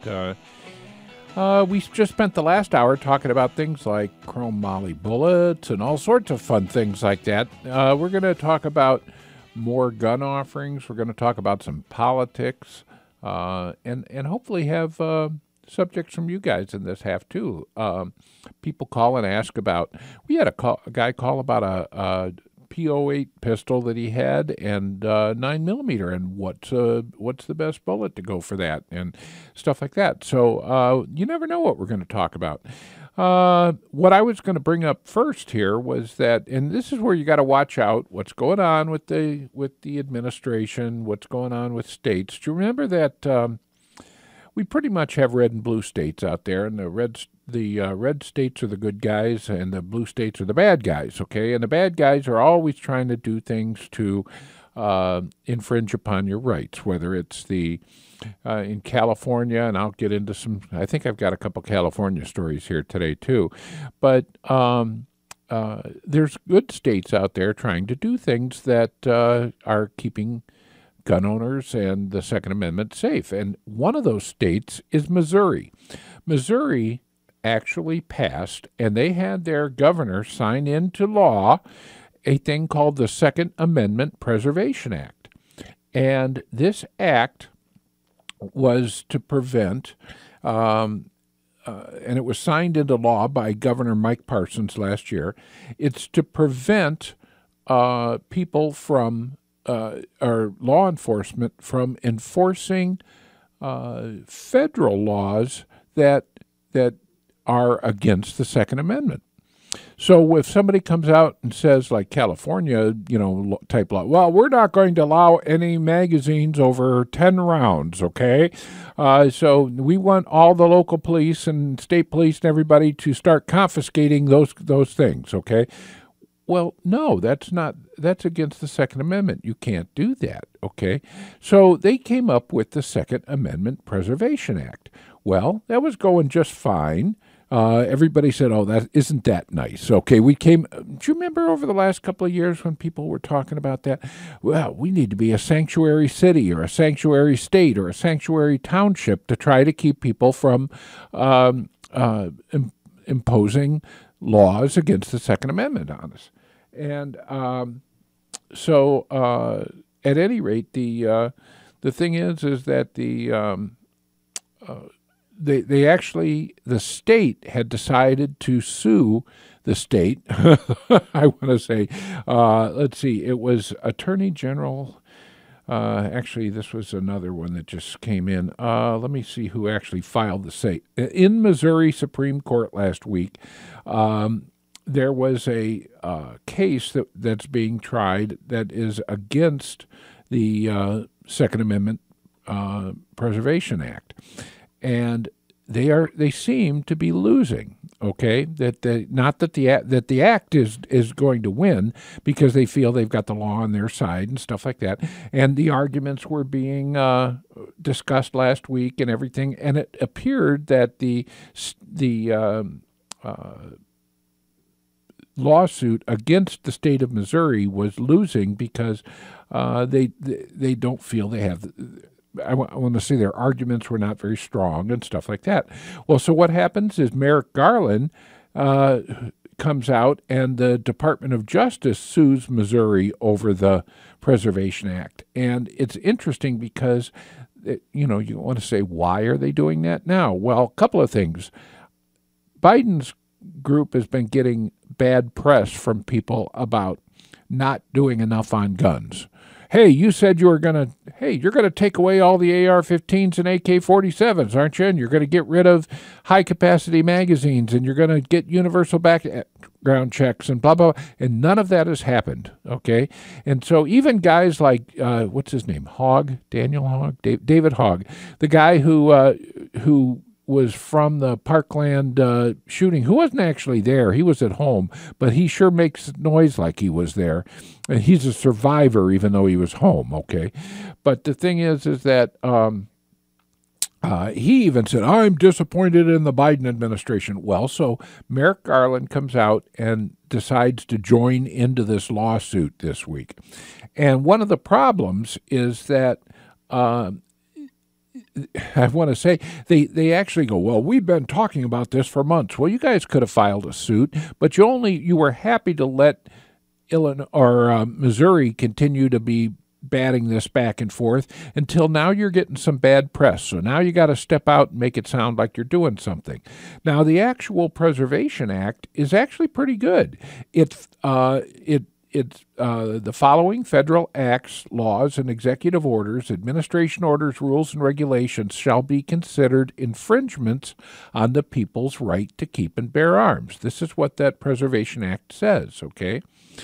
we just spent the last hour talking about things like chrome moly bullets and all sorts of fun things like that. We're going to talk about more gun offerings. We're going to talk about some politics and hopefully have subjects from you guys in this half, too. People call and ask about, we had a guy call about a P08 pistol that he had and 9mm and what's the best bullet to go for that and stuff like that. So you never know what we're going to talk about. What I was going to bring up first here was that, and this is where you got to watch out what's going on with the administration, what's going on with states. Do you remember that we pretty much have red and blue states out there, and the red states are the good guys, and the blue states are the bad guys, okay? And the bad guys are always trying to do things to infringe upon your rights, whether it's in California, and I'll get into some, I think I've got a couple California stories here today, too. But there's good states out there trying to do things that are keeping gun owners and the Second Amendment safe. And one of those states is Missouri. Missouri actually passed, and they had their governor sign into law a thing called the Second Amendment Preservation Act. And this act was to prevent, and it was signed into law by Governor Mike Parsons last year, it's to prevent people from or law enforcement from enforcing federal laws that are against the Second Amendment. So if somebody comes out and says, like California, type law, well, we're not going to allow any magazines over 10 rounds, okay? So we want all the local police and state police and everybody to start confiscating those things, okay? Well, no, that's against the Second Amendment. You can't do that, okay? So they came up with the Second Amendment Preservation Act. Well, that was going just fine. Everybody said, oh, isn't that nice? Okay, do you remember over the last couple of years when people were talking about that? Well, we need to be a sanctuary city or a sanctuary state or a sanctuary township to try to keep people from imposing laws against the Second Amendment on us. And so at any rate, the thing is that the state had decided to sue the state. I want to say, let's see, it was Attorney General. Actually, this was another one that just came in. Let me see who actually filed the suit. In Missouri Supreme Court last week, there was a case that's being tried that is against the Second Amendment Preservation Act. And they seem to be losing. Okay, not that the act is going to win because they feel they've got the law on their side and stuff like that. And the arguments were being discussed last week and everything. And it appeared that the lawsuit against the state of Missouri was losing because they don't feel they have. I want to say their arguments were not very strong and stuff like that. Well, so what happens is Merrick Garland comes out and the Department of Justice sues Missouri over the Preservation Act. And it's interesting because, you want to say, why are they doing that now? Well, a couple of things. Biden's group has been getting bad press from people about not doing enough on guns. Hey, you said you're going to take away all the AR-15s and AK-47s, aren't you? And you're going to get rid of high-capacity magazines, and you're going to get universal background checks and blah, blah, blah. And none of that has happened, okay? And so even guys like, what's his name, Daniel Hogg, David Hogg, the guy who was from the Parkland shooting, who wasn't actually there. He was at home, but he sure makes noise like he was there. And he's a survivor, even though he was home, okay? But the thing is that He even said, I'm disappointed in the Biden administration. Well, so Merrick Garland comes out and decides to join into this lawsuit this week. And one of the problems is that I want to say they actually go, well, we've been talking about this for months. Well, you guys could have filed a suit, but you were happy to let Illinois or Missouri continue to be batting this back and forth until now you're getting some bad press. So now you got to step out and make it sound like you're doing something. Now, the actual Preservation Act is actually pretty good. It's the following federal acts, laws, and executive orders, administration orders, rules, and regulations shall be considered infringements on the people's right to keep and bear arms. This is what that Preservation Act says, okay?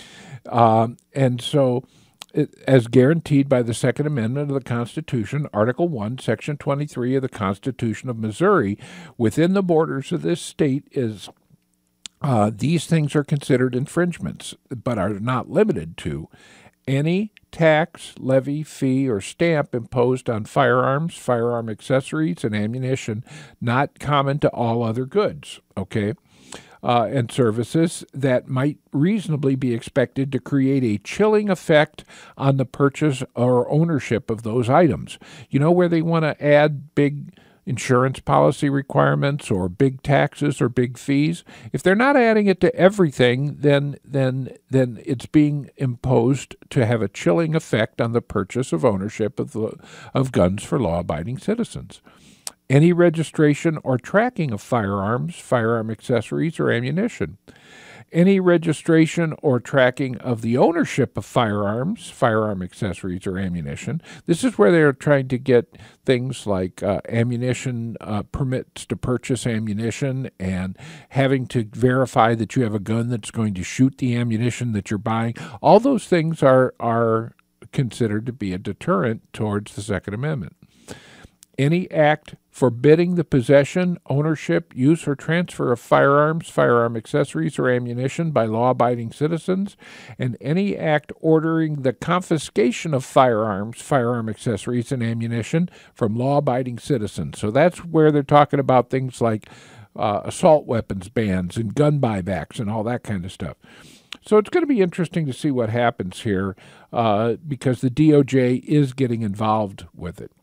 And so, as guaranteed by the Second Amendment of the Constitution, Article 1, Section 23 of the Constitution of Missouri, within the borders of this state is these things are considered infringements, but are not limited to any tax, levy, fee, or stamp imposed on firearms, firearm accessories, and ammunition not common to all other goods, okay? And services that might reasonably be expected to create a chilling effect on the purchase or ownership of those items. You know where they want to add big insurance policy requirements or big taxes or big fees? If they're not adding it to everything, then it's being imposed to have a chilling effect on the purchase of ownership of guns for law-abiding citizens. Any registration or tracking of firearms, firearm accessories, or ammunition. Any registration or tracking of the ownership of firearms, firearm accessories, or ammunition. This is where they're trying to get things like ammunition permits to purchase ammunition and having to verify that you have a gun that's going to shoot the ammunition that you're buying. All those things are considered to be a deterrent towards the Second Amendment. Any act forbidding the possession, ownership, use, or transfer of firearms, firearm accessories, or ammunition by law-abiding citizens, and any act ordering the confiscation of firearms, firearm accessories, and ammunition from law-abiding citizens. So that's where they're talking about things like assault weapons bans and gun buybacks and all that kind of stuff. So it's going to be interesting to see what happens here because the DOJ is getting involved with it.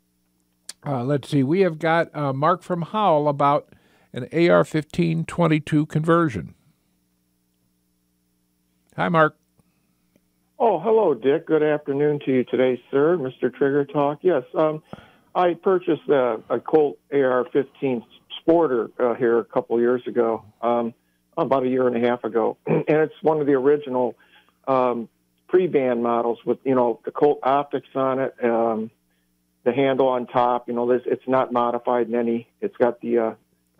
Let's see. We have got Mark from Howell about an AR-15-22 conversion. Hi, Mark. Oh, hello, Dick. Good afternoon to you today, sir. Mr. Trigger Talk. Yes, I purchased a Colt AR-15 Sporter here a couple years ago, about a year and a half ago, and it's one of the original pre-band models with the Colt optics on it. The handle on top, it's not modified in any. It's got the,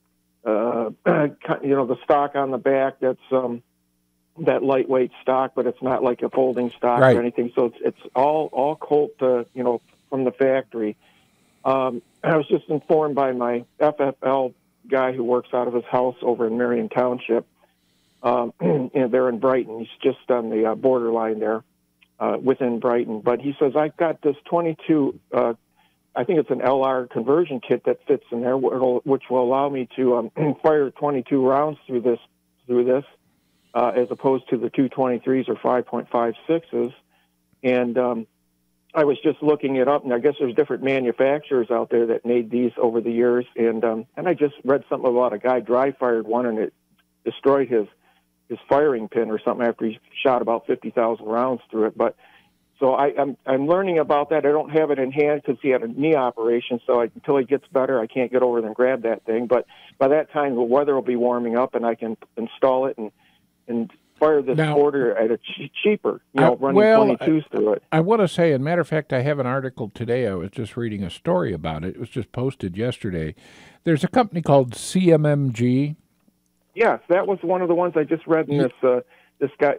the stock on the back. That's that lightweight stock, but it's not like a folding stock or anything. So it's all Colt, from the factory. I was just informed by my FFL guy who works out of his house over in Marion Township, and they're in Brighton. He's just on the borderline there, within Brighton. But he says I've got this 22. I think it's an LR conversion kit that fits in there, which will allow me to fire 22 rounds through this, as opposed to the 223s or 5.56s. And I was just looking it up, and I guess there's different manufacturers out there that made these over the years. And I just read something about a guy dry fired one, and it destroyed his firing pin or something after he shot about 50,000 rounds through it. But so I'm learning about that. I don't have it in hand because he had a knee operation. So until he gets better, I can't get over there and grab that thing. But by that time, the weather will be warming up, and I can install it and fire this order at a cheaper, running 22s through it. I want to say, as a matter of fact, I have an article today. I was just reading a story about it. It was just posted yesterday. There's a company called CMMG. Yes, that was one of the ones I just read in this guy.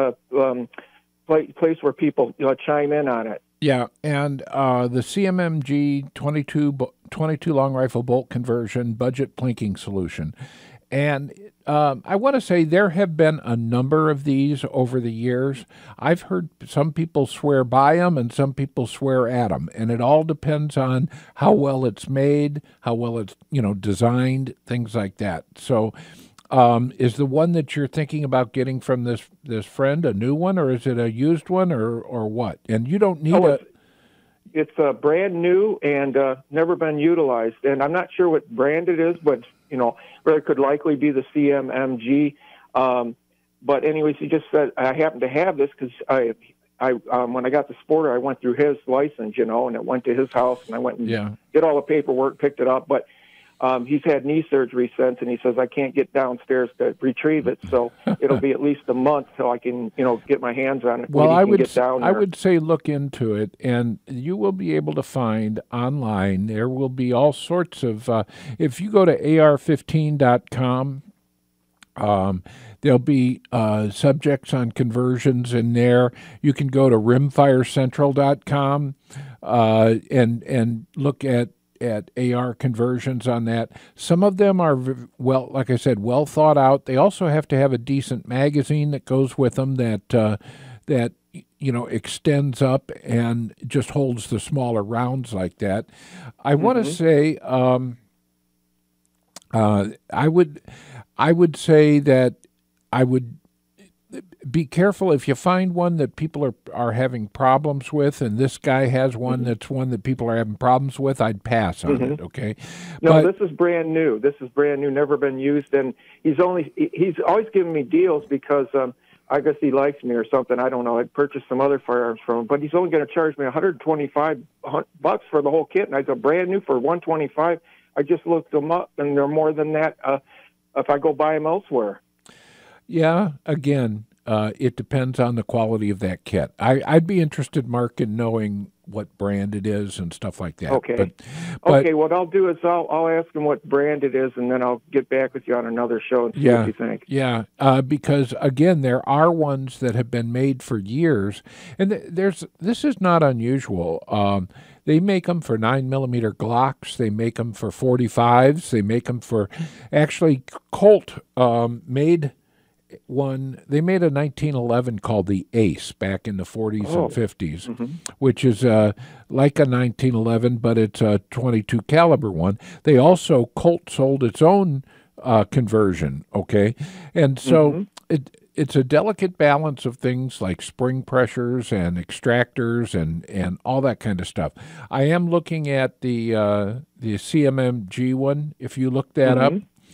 Place where people chime in on it. Yeah, and the CMMG 22 long rifle bolt conversion budget plinking solution. And I want to say there have been a number of these over the years. I've heard some people swear by them and some people swear at them, and it all depends on how well it's made, how well it's designed, things like that. So, is the one that you're thinking about getting from this friend a new one, or is it a used one, or what? And you don't need It's brand new and never been utilized, and I'm not sure what brand it is, but it could likely be the CMMG. But anyways, he just said I happen to have this because I when I got the Sporter, I went through his license, and it went to his house, and I went and did all the paperwork, picked it up, but. He's had knee surgery since, and he says I can't get downstairs to retrieve it, so it'll be at least a month till I can, get my hands on it. Well, I would say look into it, and you will be able to find online. There will be all sorts of. If you go to ar15.com, there'll be subjects on conversions in there. You can go to rimfirecentral.com and look at AR conversions on that. Some of them are, like I said, well thought out. They also have to have a decent magazine that goes with them that extends up and just holds the smaller rounds like that. I want to say I would say that I would be careful if you find one that people are having problems with, and this guy has one that's one that people are having problems with, I'd pass on it, okay? No, this is brand new. This is brand new, never been used, and he's always giving me deals because I guess he likes me or something. I don't know. I'd purchased some other firearms from him, but he's only going to charge me $125 for the whole kit, and I said brand new for $125. I just looked them up, and they're more than that if I go buy them elsewhere. Yeah, again, it depends on the quality of that kit. I'd be interested, Mark, in knowing what brand it is and stuff like that. Okay. But okay, what I'll do is I'll ask him what brand it is, and then I'll get back with you on another show and see what you think. Yeah, because, again, there are ones that have been made for years, and this is not unusual. They make them for 9mm Glocks. They make them for 45s. They make them for, actually, Colt made one. They made a 1911 called the Ace back in the 40s and 50s, which is like a 1911, but it's a 22 caliber one. They also, Colt sold its own conversion, okay? And so it's a delicate balance of things like spring pressures and extractors and all that kind of stuff. I am looking at the CMMG one, if you look that up.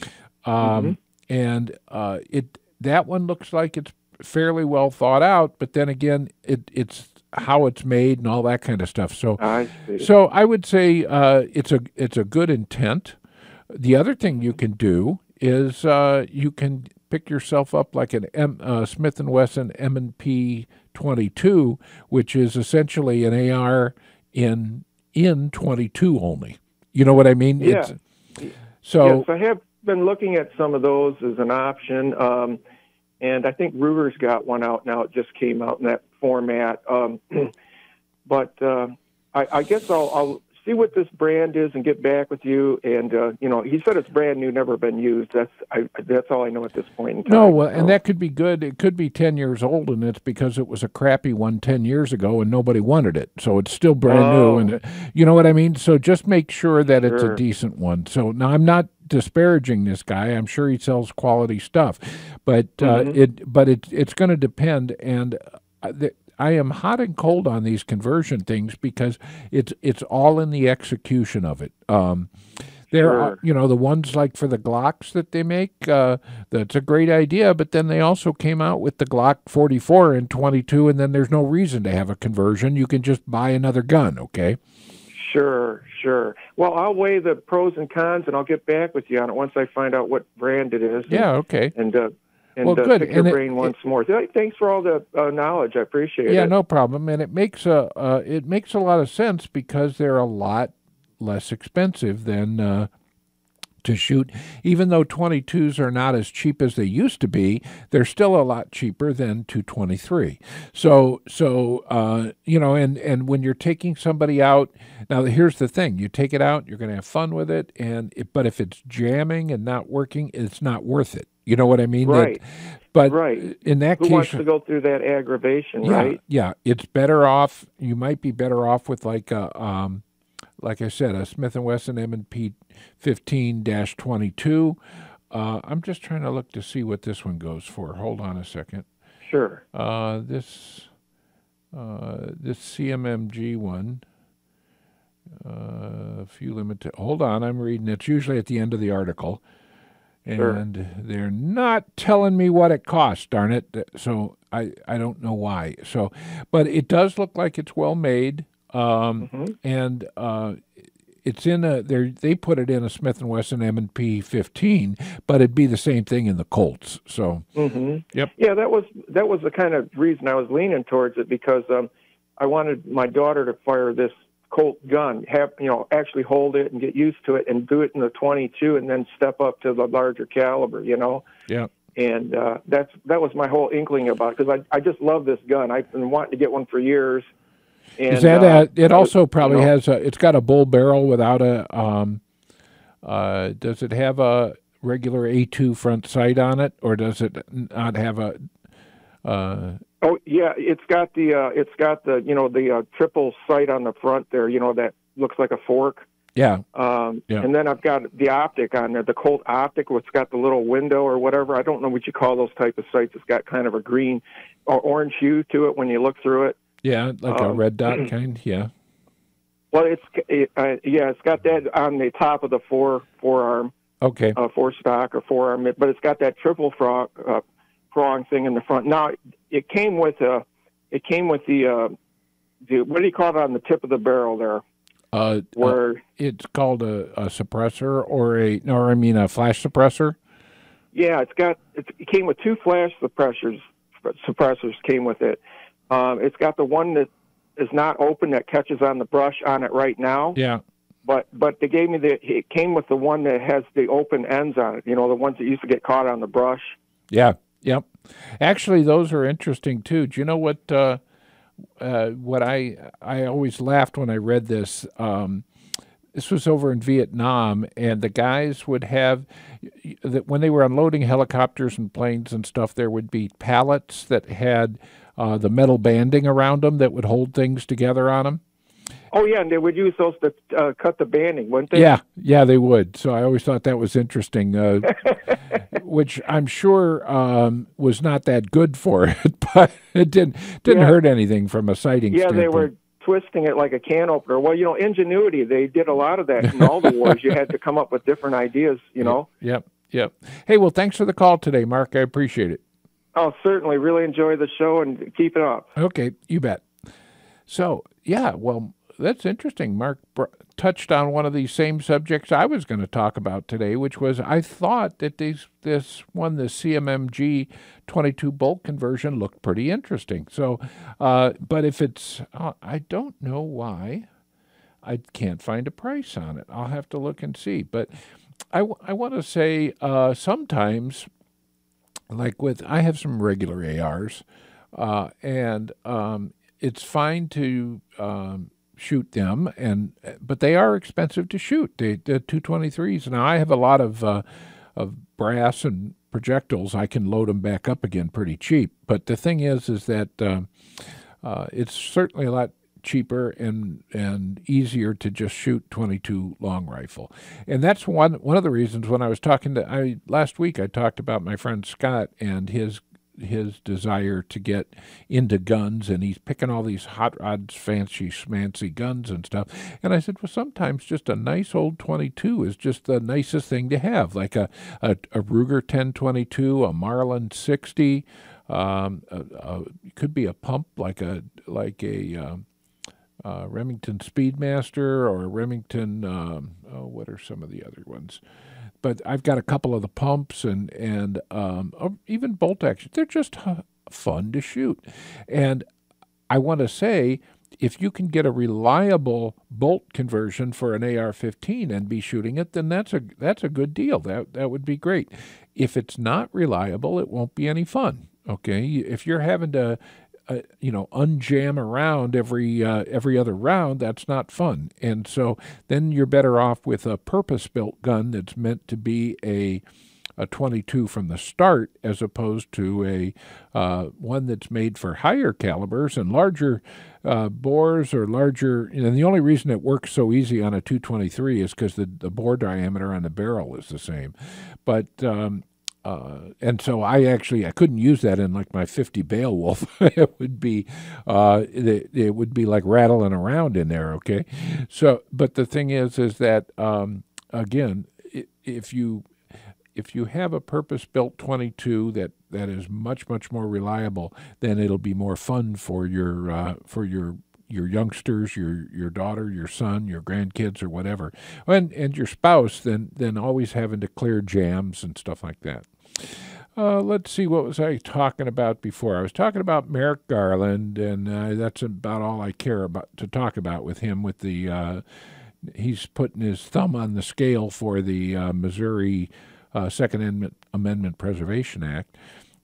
And that one looks like it's fairly well thought out, but then again, it's how it's made and all that kind of stuff. So I would say it's a good intent. The other thing you can do is you can pick yourself up like an Smith & Wesson M&P 22, which is essentially an AR in 22 only. You know what I mean? Yeah. Yes, I have been looking at some of those as an option, and I think Ruger's got one out now. It just came out in that format. But I guess I'll see what this brand is and get back with you. And he said it's brand new, never been used. That's all I know at this point in time. No, well, and that could be good. It could be 10 years old, and it's because it was a crappy one 10 years ago, and nobody wanted it. So it's still brand new, and you know what I mean. So just make sure that it's a decent one. So now I'm not disparaging this guy. I'm sure he sells quality stuff, but it's going to depend. And I am hot and cold on these conversion things because it's all in the execution of it. There are, the ones like for the Glocks that they make, that's a great idea, but then they also came out with the Glock 44 and 22, and then there's no reason to have a conversion. You can just buy another gun, okay? Sure. Well, I'll weigh the pros and cons, and I'll get back with you on it once I find out what brand it is. Yeah, okay. And good. Pick your brain once more. Thanks for all the knowledge. I appreciate it. Yeah, no problem. And it makes a lot of sense because they're a lot less expensive than to shoot. Even though 22s are not as cheap as they used to be, they're still a lot cheaper than 223. So and when you're taking somebody out, now here's the thing: you take it out, you're going to have fun with it, but if it's jamming and not working, it's not worth it. You know what I mean? Right. But right. in that case, who wants to go through that aggravation, right? Yeah, it's better off. You might be better off with like I said, a Smith & Wesson M&P 15-22. I'm just trying to look to see what this one goes for. Hold on a second. Sure. This CMMG one. A few limited. Hold on, I'm reading. It's usually at the end of the article. And they're not telling me what it costs, darn it. So I don't know why. So, but it does look like it's well made. And it's in they put it in a Smith & Wesson M&P 15, but it'd be the same thing in the Colts. So, Yep. Yeah, that was the kind of reason I was leaning towards it, because I wanted my daughter to fire this Colt gun, actually hold it and get used to it, and do it in the 22, and then step up to the larger caliber. Yeah. And that was my whole inkling about it, because I just love this gun. I've been wanting to get one for years. And, is that it? Also probably has it's got a bull barrel without a. Does it have a regular A2 front sight on it, or does it not have a? Oh yeah, it's got the triple sight on the front there. That looks like a fork. Yeah. And then I've got the optic on there, the Colt optic, which got the little window or whatever. I don't know what you call those type of sights. It's got kind of a green or orange hue to it when you look through it. Yeah, like a red dot kind. Yeah. Well, it's got that on the top of the forearm. Okay. Forestock or forearm, but it's got that triple prong thing in the front. Now it came with the what do you call it on the tip of the barrel there? Where it's called a suppressor or a flash suppressor. Yeah, it came with two flash suppressors came with it. It's got the one that is not open that catches on the brush on it right now. Yeah. But they gave me it came with the one that has the open ends on it. The ones that used to get caught on the brush. Yeah. Yep. Actually, those are interesting too. Do you know what I always laughed when I read this? This was over in Vietnam, and the guys would have that when they were unloading helicopters and planes and stuff. There would be pallets that had the metal banding around them that would hold things together on them. Oh, yeah, and they would use those to cut the banding, wouldn't they? Yeah, they would. So I always thought that was interesting, which I'm sure was not that good for it, but it didn't hurt anything from a sighting standpoint. Yeah, they were twisting it like a can opener. Well, ingenuity, they did a lot of that in all the wars. You had to come up with different ideas, Yep. Hey, well, thanks for the call today, Mark. I appreciate it. Oh, certainly. Really enjoy the show, and keep it up. Okay, you bet. So, yeah, well, that's interesting. Mark touched on one of these same subjects I was going to talk about today, which was I thought that the CMMG 22 bolt conversion looked pretty interesting. So, but if it's, I don't know why I can't find a price on it. I'll have to look and see. But I want to say sometimes, like I have some regular ARs, and it's fine to shoot them, but they are expensive to shoot. The 223s. Now I have a lot of brass and projectiles. I can load them back up again pretty cheap. But the thing is that it's certainly a lot cheaper and easier to just shoot 22 long rifle. And that's one of the reasons when I was talking last week I talked about my friend Scott and his desire to get into guns, and he's picking all these hot rods, fancy schmancy guns and stuff. And I said, well, sometimes just a nice old 22 is just the nicest thing to have, like a Ruger 1022, a Marlin 60, could be a pump like a Remington Speedmaster or a Remington, what are some of the other ones? But I've got a couple of the pumps and even bolt action. They're just fun to shoot. And I want to say, if you can get a reliable bolt conversion for an AR-15 and be shooting it, then that's a good deal. That would be great. If it's not reliable, it won't be any fun. Okay, if you're having to unjam around every other round, that's not fun. And so then you're better off with a purpose-built gun that's meant to be a 22 from the start, as opposed to a one that's made for higher calibers and larger bores or larger. And the only reason it works so easy on a 223 is because the bore diameter on the barrel is the same. But and so I couldn't use that in like my 50 Beowulf. It would be like rattling around in there. Okay, so but the thing is that again, if you have a purpose-built 22 that is much more reliable, then it'll be more fun for your youngsters, your daughter, your son, your grandkids, or whatever, and your spouse. Then always having to clear jams and stuff like that. Let's see, what was I talking about before? I was talking about Merrick Garland, and that's about all I care about to talk about with him. With the he's putting his thumb on the scale for the Missouri Second Amendment Preservation Act.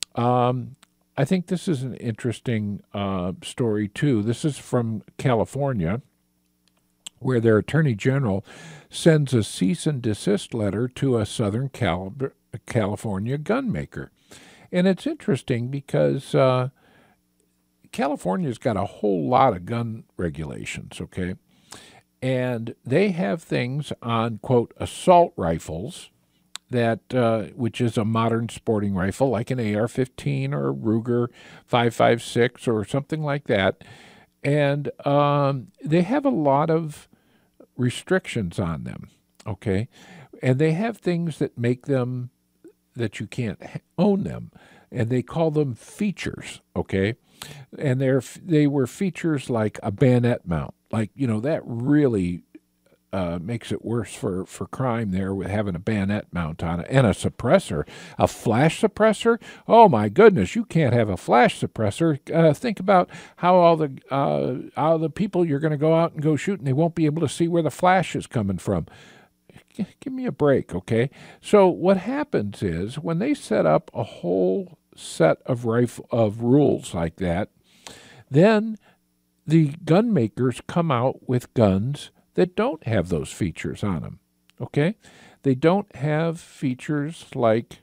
I think this is an interesting story, too. This is from California, where their attorney general sends a cease and desist letter to a Southern California gun maker. And it's interesting because California's got a whole lot of gun regulations, okay? And they have things on, quote, assault rifles, that which is a modern sporting rifle like an AR-15 or a Ruger 5.56 or something like that. And they have a lot of restrictions on them, okay? And they have things that make them that you can't own them, and they call them features, okay? And they were features like a bayonet mount, like, that really makes it worse for crime there with having a bayonet mount on it, and a suppressor, a flash suppressor. Oh my goodness, you can't have a flash suppressor. Think about how all the people you're going to go out and go shoot, and they won't be able to see where the flash is coming from. Give me a break, okay? So what happens is when they set up a whole set of rules like that, then the gun makers come out with guns that don't have those features on them, okay? They don't have features like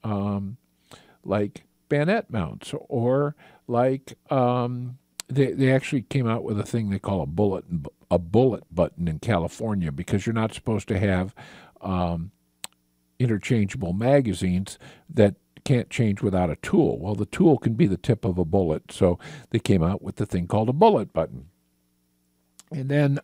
bayonet mounts, or like they actually came out with a thing they call a bullet button in California, because you're not supposed to have interchangeable magazines that can't change without a tool. Well, the tool can be the tip of a bullet, so they came out with the thing called a bullet button. And then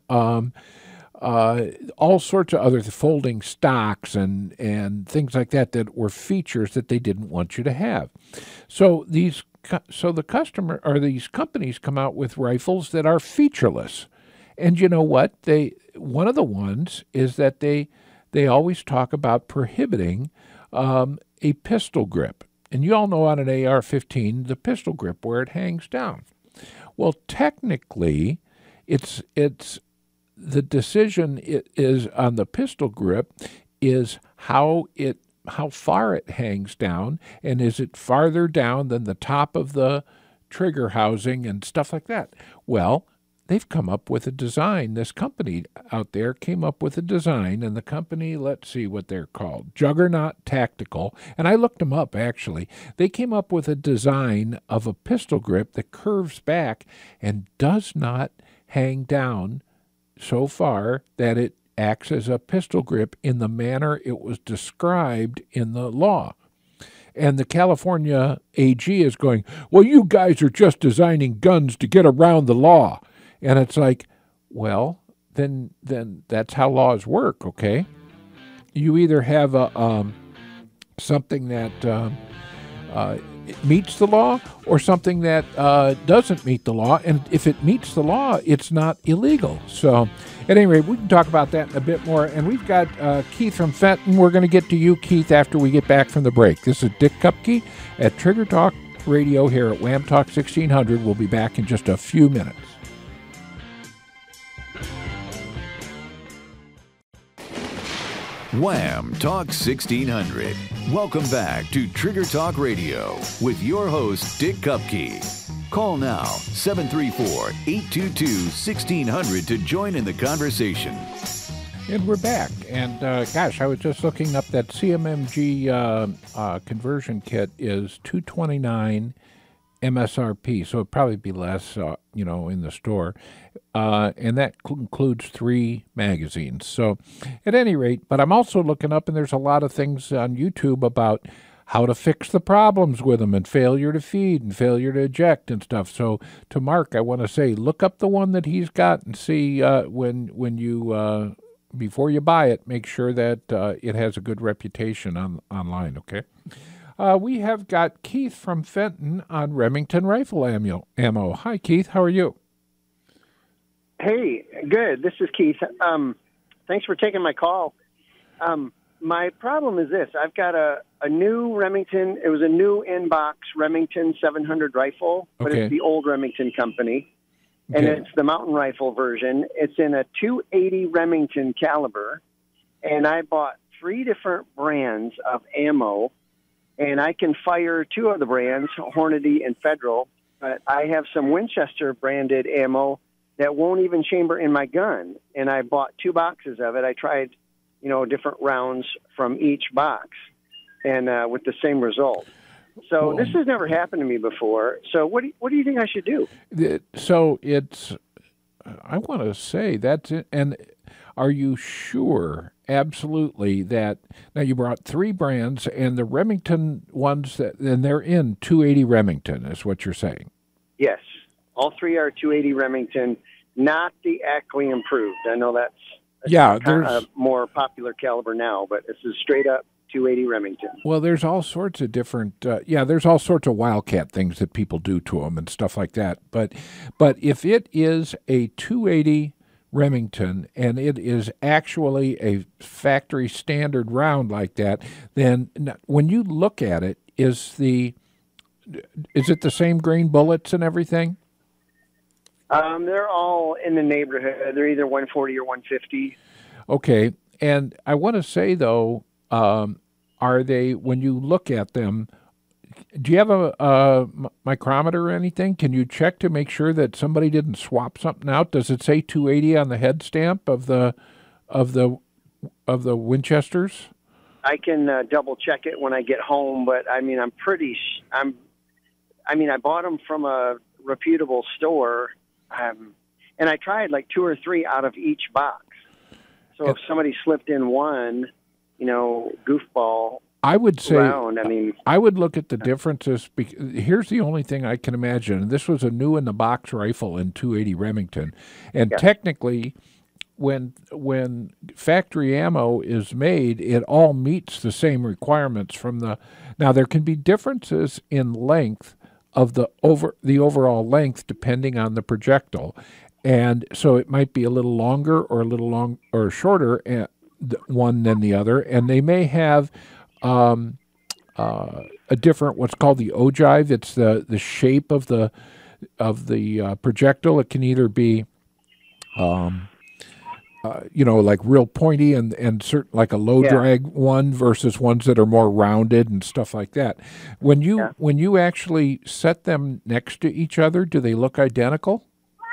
all sorts of other folding stocks and things like that were features that they didn't want you to have. So these companies come out with rifles that are featureless. And you know what? One of the ones is that they always talk about prohibiting a pistol grip. And you all know on an AR-15, the pistol grip where it hangs down. Well, technically, it's the decision is on the pistol grip is how far it hangs down, and is it farther down than the top of the trigger housing and stuff like that. Well, they've come up with a design. This company out there came up with a design, and the company, let's see what they're called, Juggernaut Tactical, and I looked them up, actually. They came up with a design of a pistol grip that curves back and does not hang down so far that it acts as a pistol grip in the manner it was described in the law. And the California AG is going, well, you guys are just designing guns to get around the law. And it's like, well, then that's how laws work, okay? You either have something that it meets the law, or something that doesn't meet the law. And if it meets the law, it's not illegal. So at any rate, we can talk about that in a bit more. And we've got Keith from Fenton. We're going to get to you, Keith, after we get back from the break. This is Dick Kupke at Trigger Talk Radio here at Wham Talk 1600. We'll be back in just a few minutes. Wham Talk 1600. Welcome back to Trigger Talk Radio with your host, Dick Kupke. Call now, 734-822-1600 to join in the conversation. And we're back. And gosh, I was just looking up that CMMG conversion kit is $229 MSRP, so it'd probably be less, in the store. And that includes 3 magazines. So at any rate, but I'm also looking up, and there's a lot of things on YouTube about how to fix the problems with them and failure to feed and failure to eject and stuff. So to Mark, I want to say, look up the one that he's got and see when you, before you buy it, make sure that it has a good reputation online, okay? We have got Keith from Fenton on Remington rifle ammo. Hi, Keith. How are you? Hey, good. This is Keith. Thanks for taking my call. My problem is this. I've got a new Remington. It was a new in-box Remington 700 rifle, but It's the old Remington company, and it's the mountain rifle version. It's in a 280 Remington caliber, and I bought 3 different brands of ammo, and I can fire 2 of the brands, Hornady and Federal, but I have some Winchester branded ammo that won't even chamber in my gun, and I bought 2 boxes of it. I tried different rounds from each box, and with the same result. So this has never happened to me before. So what do you think I should do? So I want to say that's it. And are you sure, absolutely, that now you brought 3 brands and the Remington ones and they're in 280 Remington is what you're saying? Yes, all 3 are 280 Remington, not the Ackley improved. I know that's there's a more popular caliber now, but this is straight up 280 Remington. Well, there's all sorts of different, there's all sorts of wildcat things that people do to them and stuff like that. But if it is a 280 Remington and it is actually a factory standard round like that, then when you look at it, is it the same grain bullets and everything? They're all in the neighborhood. They're either 140 or 150. Okay. And I want to say, though, are they, when you look at them, do you have a micrometer or anything? Can you check to make sure that somebody didn't swap something out? Does it say 280 on the head stamp of the Winchesters? I can double check it when I get home, but I bought them from a reputable store. And I tried like 2 or 3 out of each box. So if somebody slipped in one, goofball I would say round, I would look at the differences. Here's the only thing I can imagine. This was a new-in-the-box rifle in 280 Remington. And technically, when factory ammo is made, it all meets the same requirements from the... Now, there can be differences in length of the overall length depending on the projectile, and so it might be a little longer or a little or shorter one than the other, and they may have a different what's called the ogive. It's the shape of the projectile. It can either be like real pointy and certain, like a low drag one versus ones that are more rounded and stuff like that. When you actually set them next to each other, do they look identical?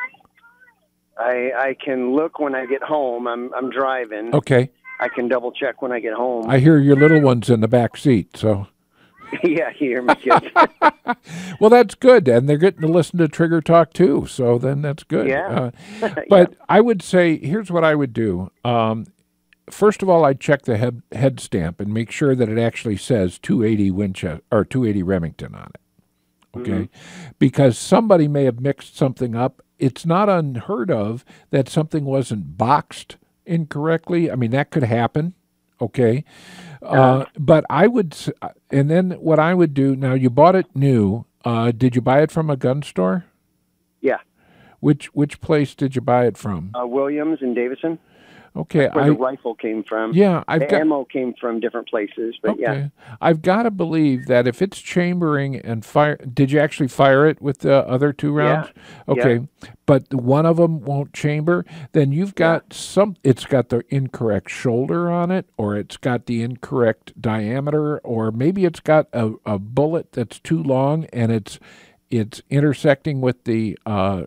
I can look when I get home. I'm driving. Okay. I can double check when I get home. I hear your little ones in the back seat, so. Yeah, you hear my kids. Well, that's good, and they're getting to listen to Trigger Talk too, so then that's good. Yeah. But I would say, here's what I would do. First of all, I'd check the head stamp and make sure that it actually says 280 Winchester or 280 Remington on it. Okay? Because somebody may have mixed something up. It's not unheard of that something wasn't boxed incorrectly. I mean, that could happen. Okay. But I would, and then what I would do, now you bought it new. Did you buy it from a gun store? Yeah. Which place did you buy it from? Williams and Davison. Okay, That's where the rifle came from. Yeah, ammo came from different places, but okay. yeah. I've got to believe that if it's chambering and fire, did you actually fire it with the other 2 rounds? Yeah. Okay, yeah. But one of them won't chamber. Then you've got it's got the incorrect shoulder on it, or it's got the incorrect diameter, or maybe it's got a bullet that's too long and it's intersecting with the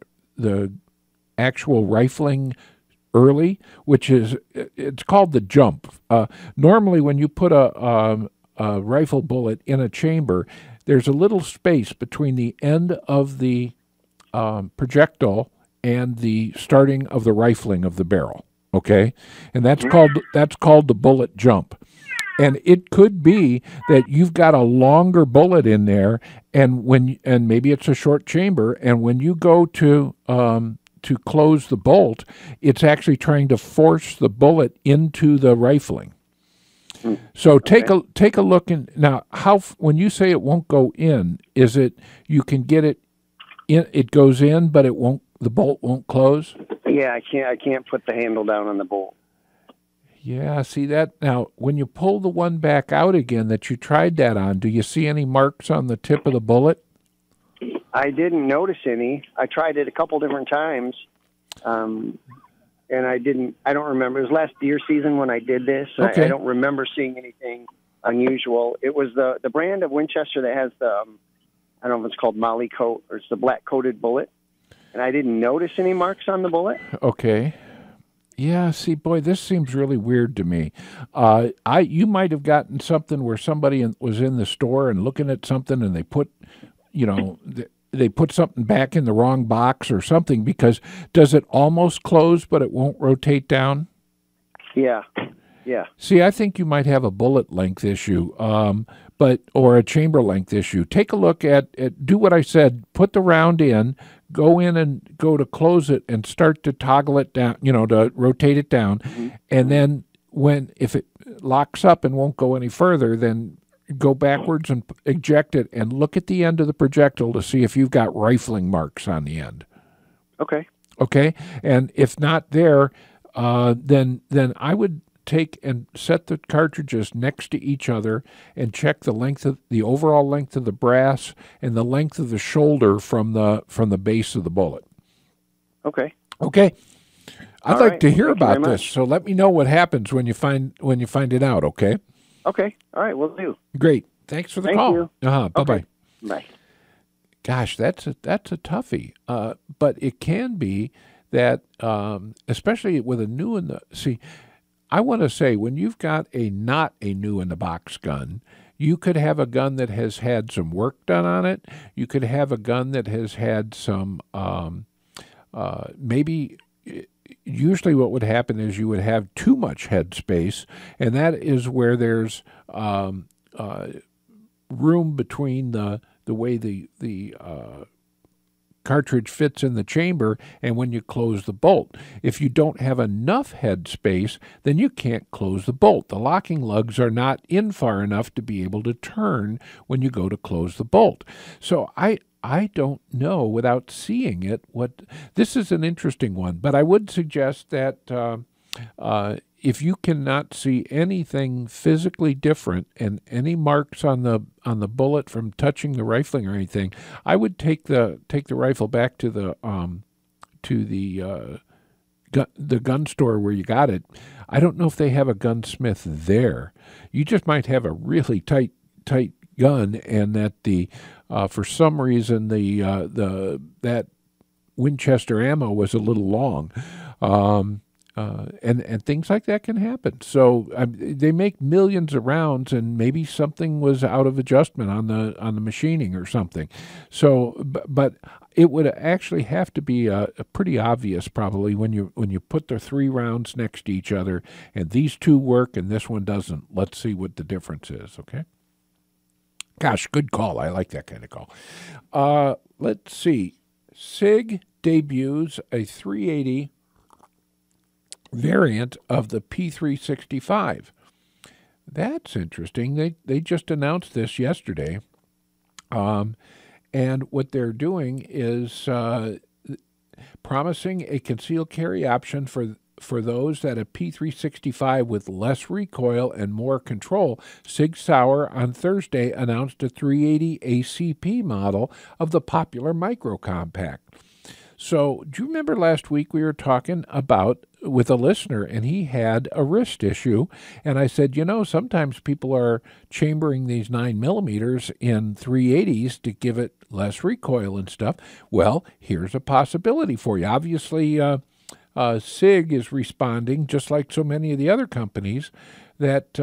actual rifling early, which is, it's called the jump. Normally when you put a rifle bullet in a chamber, there's a little space between the end of the projectile and the starting of the rifling of the barrel, okay? And that's called the bullet jump. And it could be that you've got a longer bullet in there, and maybe it's a short chamber, and when you go to close the bolt, it's actually trying to force the bullet into the rifling. So take a look now. When you say it won't go in, is it you can get it in? It goes in, but it won't. The bolt won't close. Yeah, I can't put the handle down on the bolt. Yeah, see that now. When you pull the one back out again that you tried that on, do you see any marks on the tip of the bullet? I didn't notice any. I tried it a couple different times, and I don't remember. It was last deer season when I did this. Okay. I don't remember seeing anything unusual. It was the brand of Winchester that has the, I don't know if it's called Molly Coat, or it's the black coated bullet, and I didn't notice any marks on the bullet. Okay. Yeah, see, boy, this seems really weird to me. You might have gotten something where somebody was in the store and looking at something, and they put, they put something back in the wrong box or something, because does it almost close but it won't rotate down? Yeah. See, I think you might have a bullet length issue, or a chamber length issue. Take a look at do what I said, put the round in, go in and go to close it and start to toggle it down, to rotate it down. Mm-hmm. And then if it locks up and won't go any further, then go backwards and eject it and look at the end of the projectile to see if you've got rifling marks on the end. Okay. Okay. And if not there, then I would take and set the cartridges next to each other and check the overall length of the brass and the length of the shoulder from the base of the bullet. Okay. Okay. I'd like to hear about this. So let me know what happens when you find it out. Okay. Okay. All right. We'll do. Great. Thanks for the call. You. Bye-bye. Okay. Bye. Gosh, that's a toughie. But it can be that, especially with a new in the see. I want to say, when you've got not a new-in-the-box gun, you could have a gun that has had some work done on it. You could have a gun that has had some, maybe, usually what would happen is you would have too much head space, and that is where there's room between the way the cartridge fits in the chamber and when you close the bolt. If you don't have enough head space, then you can't close the bolt. The locking lugs are not in far enough to be able to turn when you go to close the bolt. So I don't know without seeing it this is an interesting one, but I would suggest that if you cannot see anything physically different and any marks on the bullet from touching the rifling or anything, I would take the rifle back to the gun store where you got it. I don't know if they have a gunsmith there. You just might have a really tight gun, and that for some reason that Winchester ammo was a little long. And things like that can happen. So they make millions of rounds, and maybe something was out of adjustment on the machining or something. So, but it would actually have to be a pretty obvious, probably, when you put the 3 rounds next to each other, and these 2 work and this one doesn't. Let's see what the difference is. Okay. Gosh, good call. I like that kind of call. Let's see. SIG debuts a 380 variant of the P365. That's interesting. They just announced this yesterday. And what they're doing is promising a concealed carry option for for those that have P365 with less recoil and more control. Sig Sauer on Thursday announced a 380 ACP model of the popular Micro Compact. So, do you remember last week we were talking about with a listener, and he had a wrist issue, and I said, sometimes people are chambering these 9mm in 380s to give it less recoil and stuff. Well, here's a possibility for you. Obviously, SIG is responding, just like so many of the other companies, that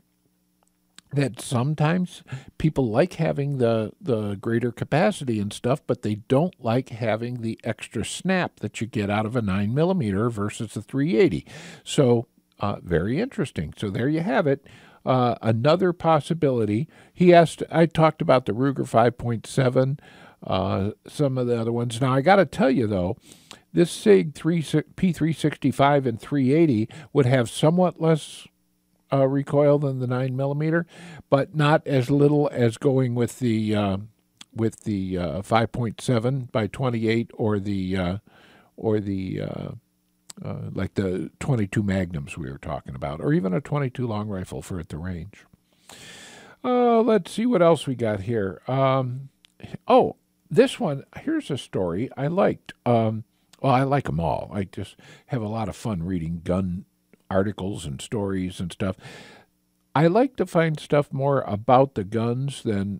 sometimes people like having the greater capacity and stuff, but they don't like having the extra snap that you get out of a 9mm versus a 380. So very interesting. So there you have it. Another possibility. I talked about the Ruger 5.7, some of the other ones. Now, I got to tell you, though, this SIG P365 and 380 would have somewhat less recoil than the 9mm, but not as little as going with the 5.7 by 28 or the like the 22 Magnums we were talking about, or even a 22 long rifle for at the range. Let's see what else we got here. This one, here's a story I liked. I like them all. I just have a lot of fun reading gun articles and stories and stuff. I like to find stuff more about the guns than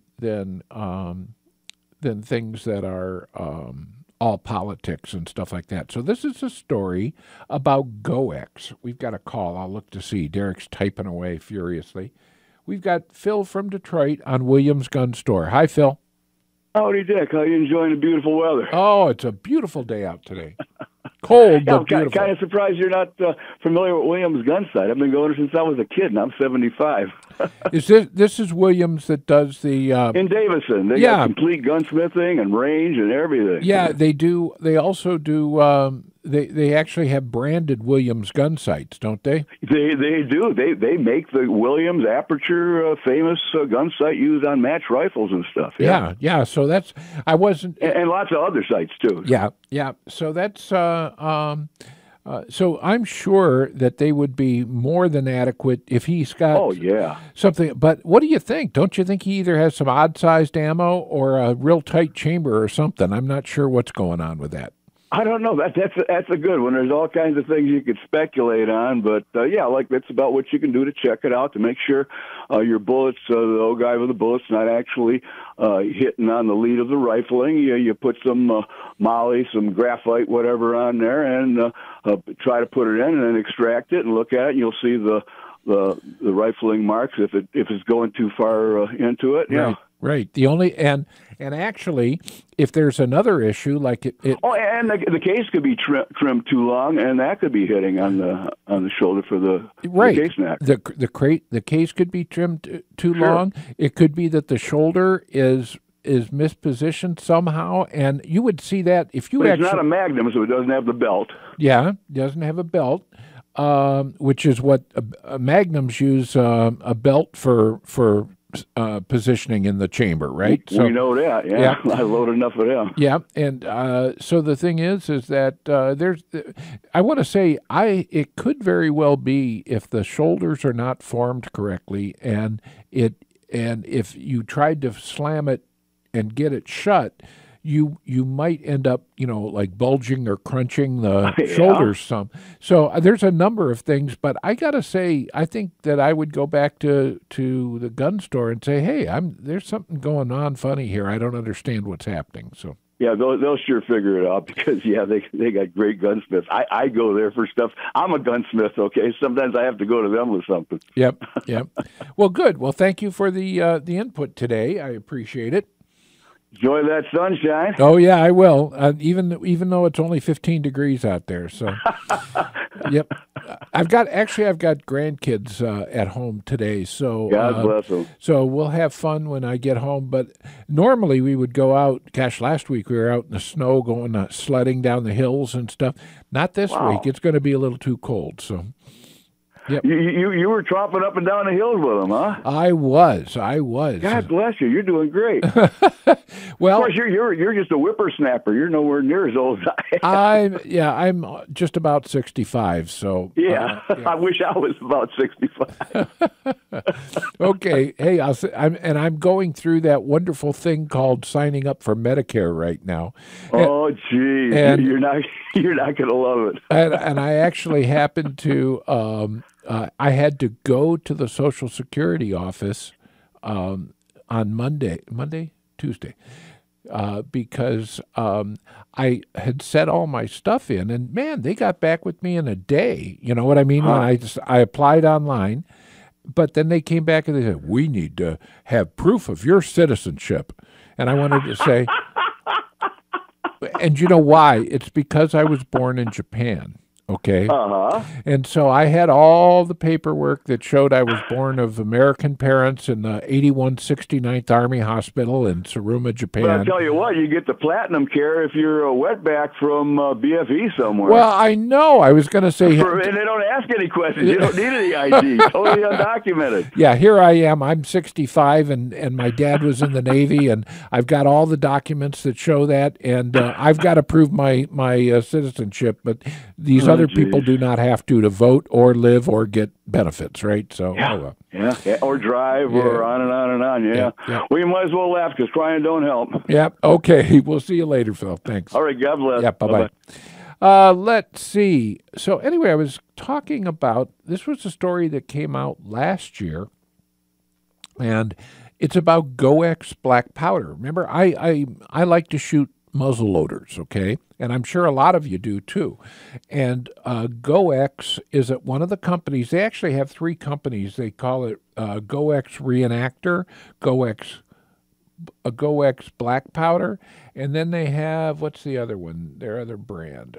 things that are all politics and stuff like that. So this is a story about GoX. We've got a call. I'll look to see. Derek's typing away furiously. We've got Phil from Detroit on Williams Gun Store. Hi, Phil. Howdy, Dick. How you enjoying the beautiful weather? Oh, it's a beautiful day out today. Cold, but beautiful. Kind of surprised you're not familiar with Williams Gun Sight. I've been going since I was a kid, and I'm 75. This is Williams that does the in Davison? They got complete gunsmithing and range and everything. Yeah, they do. They also do. They actually have branded Williams gun sights, don't they? They do. They make the Williams Aperture famous gun sight used on match rifles and stuff. Yeah. So that's and lots of other sights too. Yeah. So that's so I'm sure that they would be more than adequate if he's got something. But what do you think? Don't you think he either has some odd-sized ammo or a real tight chamber or something? I'm not sure what's going on with that. I don't know. That's a good one. There's all kinds of things you could speculate on, but that's about what you can do to check it out to make sure your bullets, the old guy with the bullets, not actually hitting on the lead of the rifling. You put some molly, some graphite, whatever on there, and try to put it in, and then extract it and look at it. And you'll see the rifling marks if it's going too far into it. Yeah. Right. The only and actually, if there's another issue like it and the case could be trimmed too long, and that could be hitting on the shoulder for the case neck. The case could be trimmed too long. It could be that the shoulder is mispositioned somehow, and you would see that if you. But it's not a Magnum, so it doesn't have the belt. Yeah, doesn't have a belt. Which is what Magnums use a belt for positioning in the chamber, right? We know that, yeah. I load enough of them. Yeah, and so the thing is that I want to say it could very well be if the shoulders are not formed correctly, and if you tried to slam it and get it shut, you might end up, like bulging or crunching the shoulders some. So there's a number of things, but I got to say, I think that I would go back to the gun store and say, hey, there's something going on funny here. I don't understand what's happening. So yeah, they'll sure figure it out because, they got great gunsmiths. I go there for stuff. I'm a gunsmith, okay? Sometimes I have to go to them with something. Yep. Well, good. Well, thank you for the input today. I appreciate it. Enjoy that sunshine. Oh yeah, I will. Even though it's only 15 degrees out there. So, yep. I've got grandkids at home today. So God bless them. So we'll have fun when I get home. But normally we would go out. Gosh, last week we were out in the snow going sledding down the hills and stuff. Not this week. It's going to be a little too cold. So. Yep. You were tromping up and down the hills with them, huh? I was. God bless you. You're doing great. Well, of course, you're just a whippersnapper. You're nowhere near as old as I am. I'm just about 65. So yeah. I wish I was about 65. Okay. Hey, I'm going through that wonderful thing called signing up for Medicare right now. Oh, geez, you're not going to love it. and I actually happened to. I had to go to the Social Security office on Tuesday, because I had set all my stuff in, and man, they got back with me in a day. You know what I mean? When I applied online, but then they came back and they said, we need to have proof of your citizenship. And I wanted to say, and you know why? It's because I was born in Japan. Okay. And so I had all the paperwork that showed I was born of American parents in the 8169th Army Hospital in Tsuruma, Japan. But I'll tell you what, you get the platinum care if you're a wetback from BFE somewhere. Well, I know. I was going to say. And they don't ask any questions. You don't need any ID. Totally undocumented. Yeah, here I am. I'm 65, and my dad was in the Navy, and I've got all the documents that show that, and I've got to prove my citizenship, but these other people do not have to vote or live or get benefits, right? So, yeah, or drive or on and on and on. Yeah. We might as well laugh because crying don't help. Yeah. Okay. We'll see you later, Phil. Thanks. All right. God bless. Yeah. Bye-bye. Let's see. So anyway, I was talking about, this was a story that came out last year, and it's about GoEx black powder. Remember, I like to shoot muzzle loaders, okay? And I'm sure a lot of you do too. And GoEx is at one of the companies. They actually have three companies. They call it GoEx Reenactor, GoEx black powder, and then they have, what's the other one? Their other brand,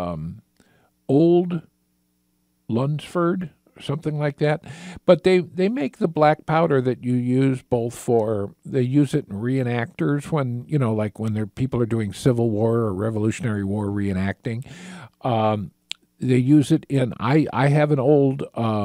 Old Lunsford, something like that. But they make the black powder that you use both for, they use it in reenactors when, you know, like when people are doing Civil War or Revolutionary War reenacting. They use it in, I have an old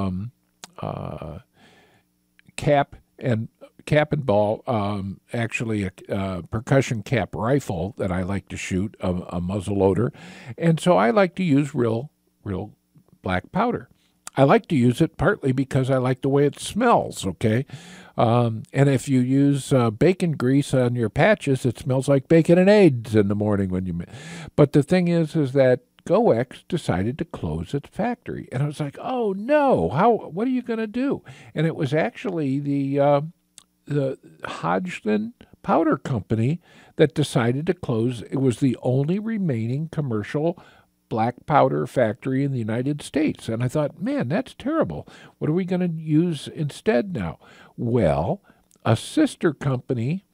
cap and ball, actually a percussion cap rifle that I like to shoot, a muzzle loader. And so I like to use real black powder. I like to use it partly because I like the way it smells, okay? And if you use bacon grease on your patches, it smells like bacon and eggs in the morning when you... But the thing is that GoEx decided to close its factory. And I was like, oh, no, what are you going to do? And it was actually the Hodgdon Powder Company that decided to close. It was the only remaining commercial black powder factory in the United States. And I thought, man, that's terrible. What are we going to use instead now? Well, a sister company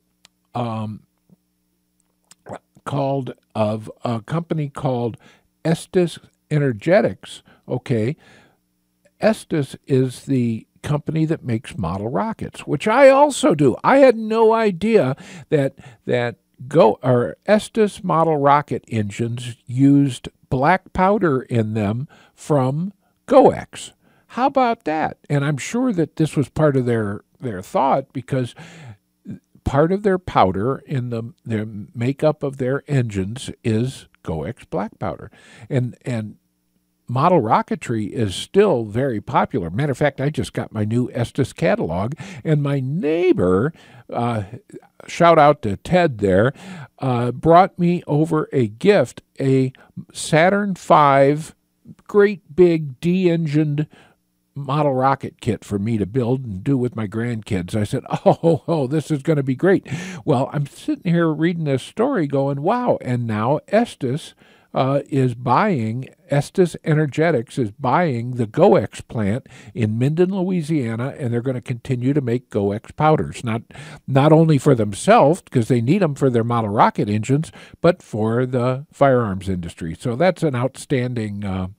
called Estes Energetics, okay? Estes is the company that makes model rockets, which I also do. I had no idea that Estes model rocket engines used black powder in them from GoEx. How about that? And I'm sure that this was part of their thought, because part of their powder in their makeup of their engines is GoEx black powder. And model rocketry is still very popular. Matter of fact, I just got my new Estes catalog, and my neighbor, shout out to Ted there, brought me over a gift, a Saturn V great big de-engined model rocket kit for me to build and do with my grandkids. I said, oh, this is going to be great. Well, I'm sitting here reading this story going, wow, and now Estes Energetics is buying the GoEx plant in Minden, Louisiana, and they're going to continue to make GoEx powders, not only for themselves, because they need them for their model rocket engines, but for the firearms industry. So that's an outstanding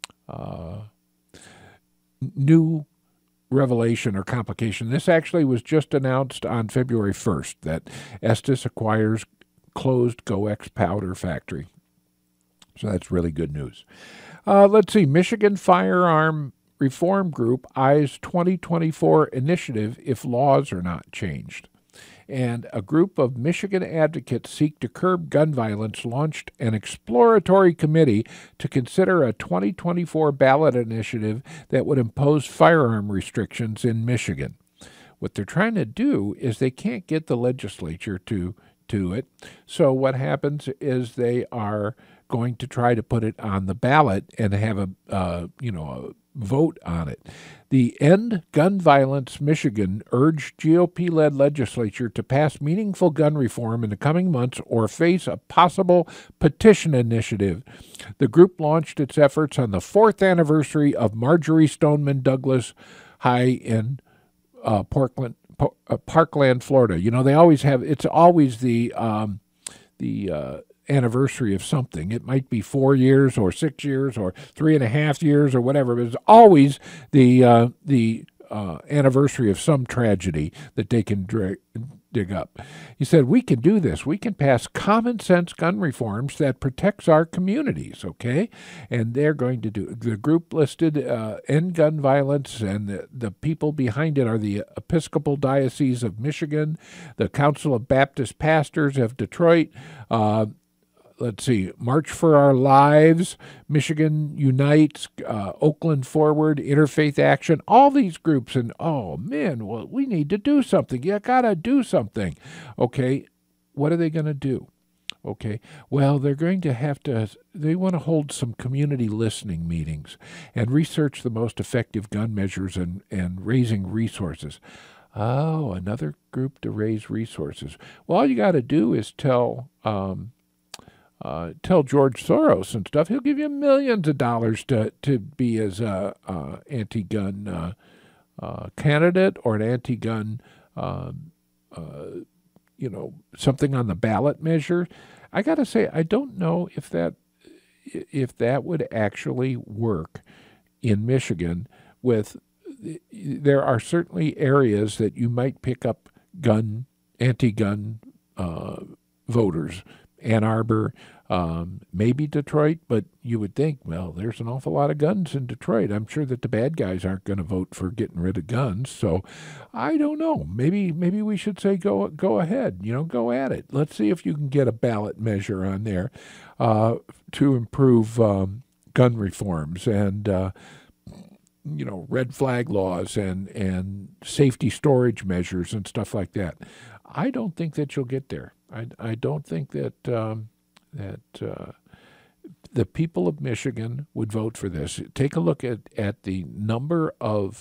new revelation or complication. This actually was just announced on February 1st that Estes acquires closed GoEx powder factory. So that's really good news. Let's see. Michigan firearm reform group eyes 2024 initiative if laws are not changed. And a group of Michigan advocates seek to curb gun violence launched an exploratory committee to consider a 2024 ballot initiative that would impose firearm restrictions in Michigan. What they're trying to do is they can't get the legislature to it. So what happens is they are going to try to put it on the ballot and have a vote on it. The End Gun Violence Michigan urged GOP-led legislature to pass meaningful gun reform in the coming months or face a possible petition initiative. The group launched its efforts on the 4th anniversary of Marjory Stoneman Douglas High in Parkland, Florida. You know, they always have, it's always the anniversary of something. It might be 4 years or 6 years or 3.5 years or whatever, but it's always the anniversary of some tragedy that they can dig up. He said, we can do this. We can pass common sense gun reforms that protects our communities, okay? And they're going to do, the group listed End Gun Violence, and the people behind it are the Episcopal Diocese of Michigan, the Council of Baptist Pastors of Detroit, March for Our Lives, Michigan Unites, Oakland Forward, Interfaith Action, all these groups. And, oh, man, well, we need to do something. You got to do something. Okay, what are they going to do? Okay, well, they're going to have to, they want to hold some community listening meetings and research the most effective gun measures and raising resources. Oh, another group to raise resources. Well, all you got to do is tell George Soros and stuff. He'll give you millions of dollars to be as a anti-gun candidate or an anti-gun, something on the ballot measure. I got to say, I don't know if that would actually work in Michigan. There are certainly areas that you might pick up anti-gun voters. Ann Arbor, maybe Detroit, but you would think, well, there's an awful lot of guns in Detroit. I'm sure that the bad guys aren't going to vote for getting rid of guns. So I don't know. Maybe we should say go ahead. Go at it. Let's see if you can get a ballot measure on there to improve gun reforms and red flag laws and safety storage measures and stuff like that. I don't think that you'll get there. I don't think that the people of Michigan would vote for this. Take a look at the number of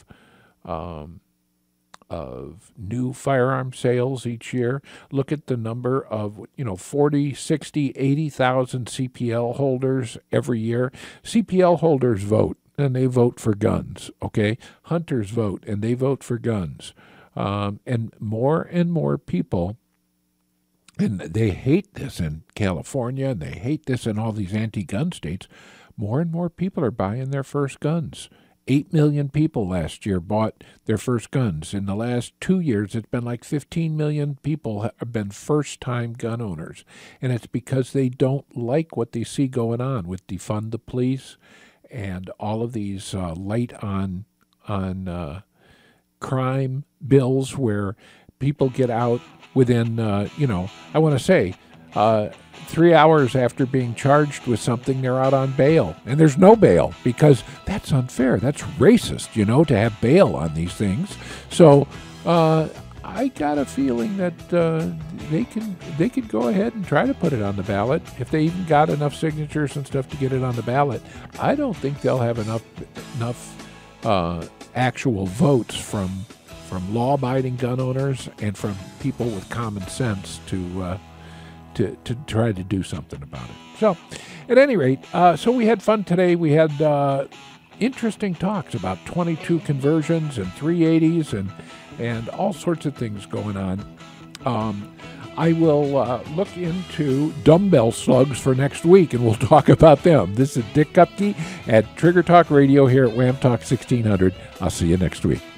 new firearm sales each year. Look at the number of 40, 60, 80,000 CPL holders every year. CPL holders vote, and they vote for guns. Okay, hunters vote, and they vote for guns. And more people. And they hate this in California, and they hate this in all these anti-gun states. More and more people are buying their first guns. 8 million people last year bought their first guns. In the last 2 years, it's been like 15 million people have been first-time gun owners. And it's because they don't like what they see going on with defund the police and all of these light on crime bills where people get out within, I want to say, 3 hours after being charged with something, they're out on bail. And there's no bail because that's unfair. That's racist, to have bail on these things. So I got a feeling that they could go ahead and try to put it on the ballot. If they even got enough signatures and stuff to get it on the ballot, I don't think they'll have enough actual votes from law-abiding gun owners and from people with common sense to try to do something about it. So, at any rate, so we had fun today. We had interesting talks about 22 conversions and 380s and all sorts of things going on. I will look into dumbbell slugs for next week, and we'll talk about them. This is Dick Kupke at Trigger Talk Radio here at Wham Talk 1600. I'll see you next week.